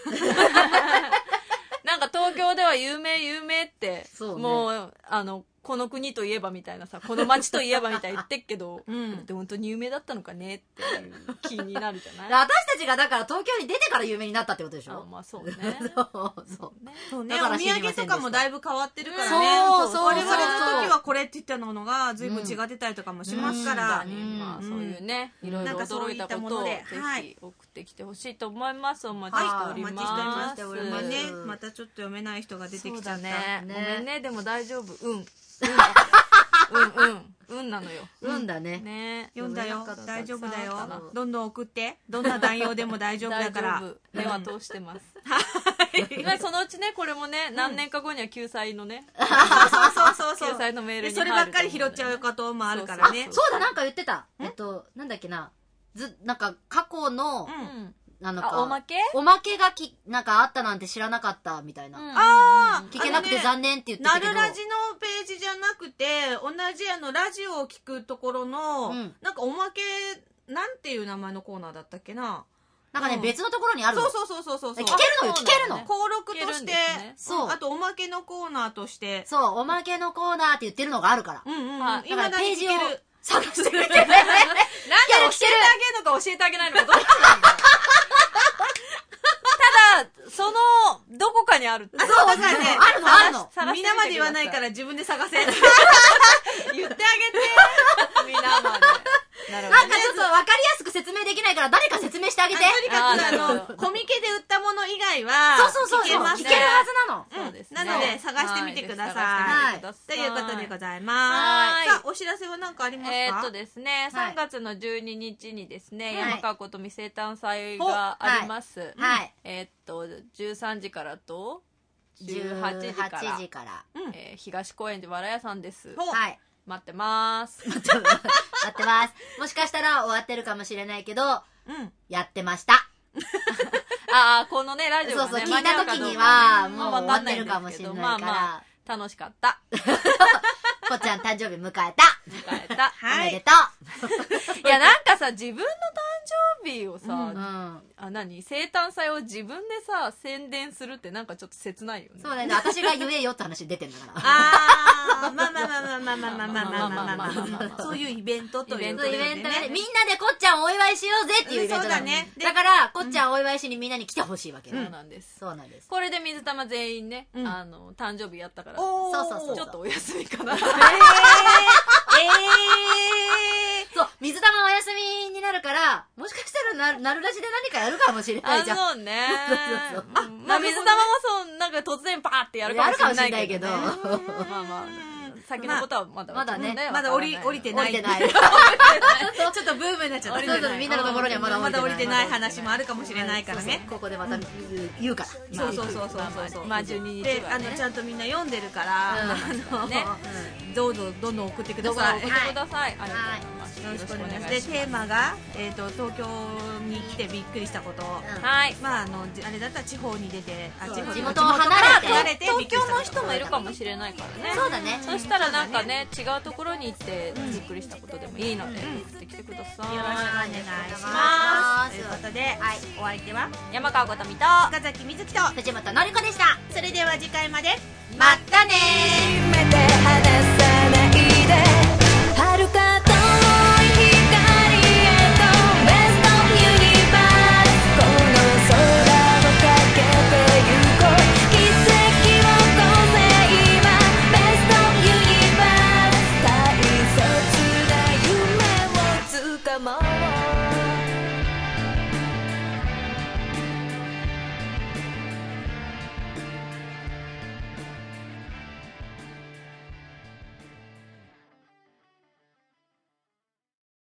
なんか東京では有名有名って、 そうね、 もう、あの、この国といえばみたいなさ、この街といえばみたいに言ってっけど、うん、で本当に有名だったのかねっていう気になるじゃない私たちがだから東京に出てから有名になったってことでしょ。 あ、まあそうね。 そうそうね。そうね。お土産とかもだいぶ変わってるからね。 そうそう。 我々の時はこれって言ったのが随分違ってたりとかもしますから。 うん、まあそういうね、いろいろ驚いたことをぜひ送ってきてほしいと思います。お待ちしております。 はい、お待ちしております。ね、またちょっと読めない人が出てきちゃった。 ね。ごめんね、でも大丈夫。うん。 うんうんうんなのよ。 うんだね。 ね。 読んだよ。大丈夫だよかな。 どんどん送って。どんな内容でも大丈夫だから。 大丈夫。目は通してます。はい。そのうちね、これもね、何年か後には救済のね。 そうそうそうそう。 救済のメールにそればっかり拾っちゃうこともあるからね。 そうだ、なんか言ってた。えっと、なんだっけな。ず、なんか過去の、あのか、 おまけおまけがき、なんかあったなんて知らなかったみたいな。 ああ、 聞けなくて残念って言ってたけど。 なるラジのページじゃなくて、同じあの、ラジオを聞くところの、なんかおまけ、なんていう名前のコーナーだったっけな。 なんかね、別のところにあるの。 そうそうそうそうそう。 聞けるのよ、聞けるの。 登録として、そう。あとおまけのコーナーとして。 そう、おまけのコーナーって言ってるのがあるから。 うんうん。今だに聞ける。 探してみて。なんで教えてあげるのか教えてあげないのかどっちなんだよ。ただ、その、どこかにあるって。 そう、だからね、 あるのあるの。 皆まで言わないから自分で探せ。言ってあげて。 皆まで。 なるほど。なんかちょっとわかりやすく説明できないから誰か説明してあげて。 とにかくあの、コミケで売ったもの以外は、 そうそうそう。聞けます。聞けるはずなの。 そうです。なので、探してみてください。はい。ということでございます。さあ、お知らせは何かありますか？ えっとですね、さんがつのじゅうににちにですね、山川ことみ生誕祭があります。はい。えっと、じゅうさんじからと、じゅうはちじから。じゅうはちじから。東高円寺わらやさんです。はい。待ってます。 待ってます。もしかしたら終わってるかもしれないけど、やってました。 ああ、このね、ラジオがね、 そうそう、聞いた時には、もう終わってるかもしれないから。まあまあ、楽しかった。 こっちゃん誕生日迎えた。 迎えた。 おめでとう。いや、なんかさ、自分の誕生日をさ、あ、何生誕祭を自分でさ、宣伝するってなんかちょっと切ないよね。 そうだね。私が言えよって話出てんだから。 あー、まあまあまあまあまあまあまあまあまあまあまあまあ。そういうイベントということでね。 イベントね。みんなでこっちゃんお祝いしようぜっていうイベントだね。だから、こっちゃんお祝いしにみんなに来てほしいわけ。 そうなんです。 そうなんです。 これで水玉全員ね、あの、誕生日やったから。 そうそうそう。 ちょっとお休みかな。えー、 えー、そう、水玉お休みになるから、もしかしたらな、なるらしで何かやるかもしれないじゃん。 あ、そうね。そうそうそう。まあ、水玉もそう、なんか突然パーってやるかもしれないけど。やるかもしれないけど。まあまあ。先のことはまだまだね。 まだ降り、降りてない。降りてない。ちょっとブームになっちゃった。 そうそう、みんなのところにはまだ降りてない話もあるかもしれないからね。 ここでまた言うから。 そうそうそうそう。 まあじゅうににちで、あの、ちゃんとみんな読んでるから、あの、どうぞどんどん送ってください。 送ってください。ありがとうございます。 よろしくお願いします。で、テーマが、えっと、東京に来てびっくりしたこと。 はい。 まあ、あの、あれだったら地方に出て、 地元を離れて、 東京の人もいるかもしれないからね。 そうだね。 そしたらなんかね、違うところに行ってびっくりしたことでもいいので、送ってきてください。 よろしくお願いします。ということで、お相手は山川ことみと深崎みずきと藤本のりこでした。 それでは次回まで、 またねー。目で離さないで、遥か遠い光へと Best of Universe、 この空をかけてゆこう、奇跡を起こせ今 Best of Universe、大切な夢をつかもう。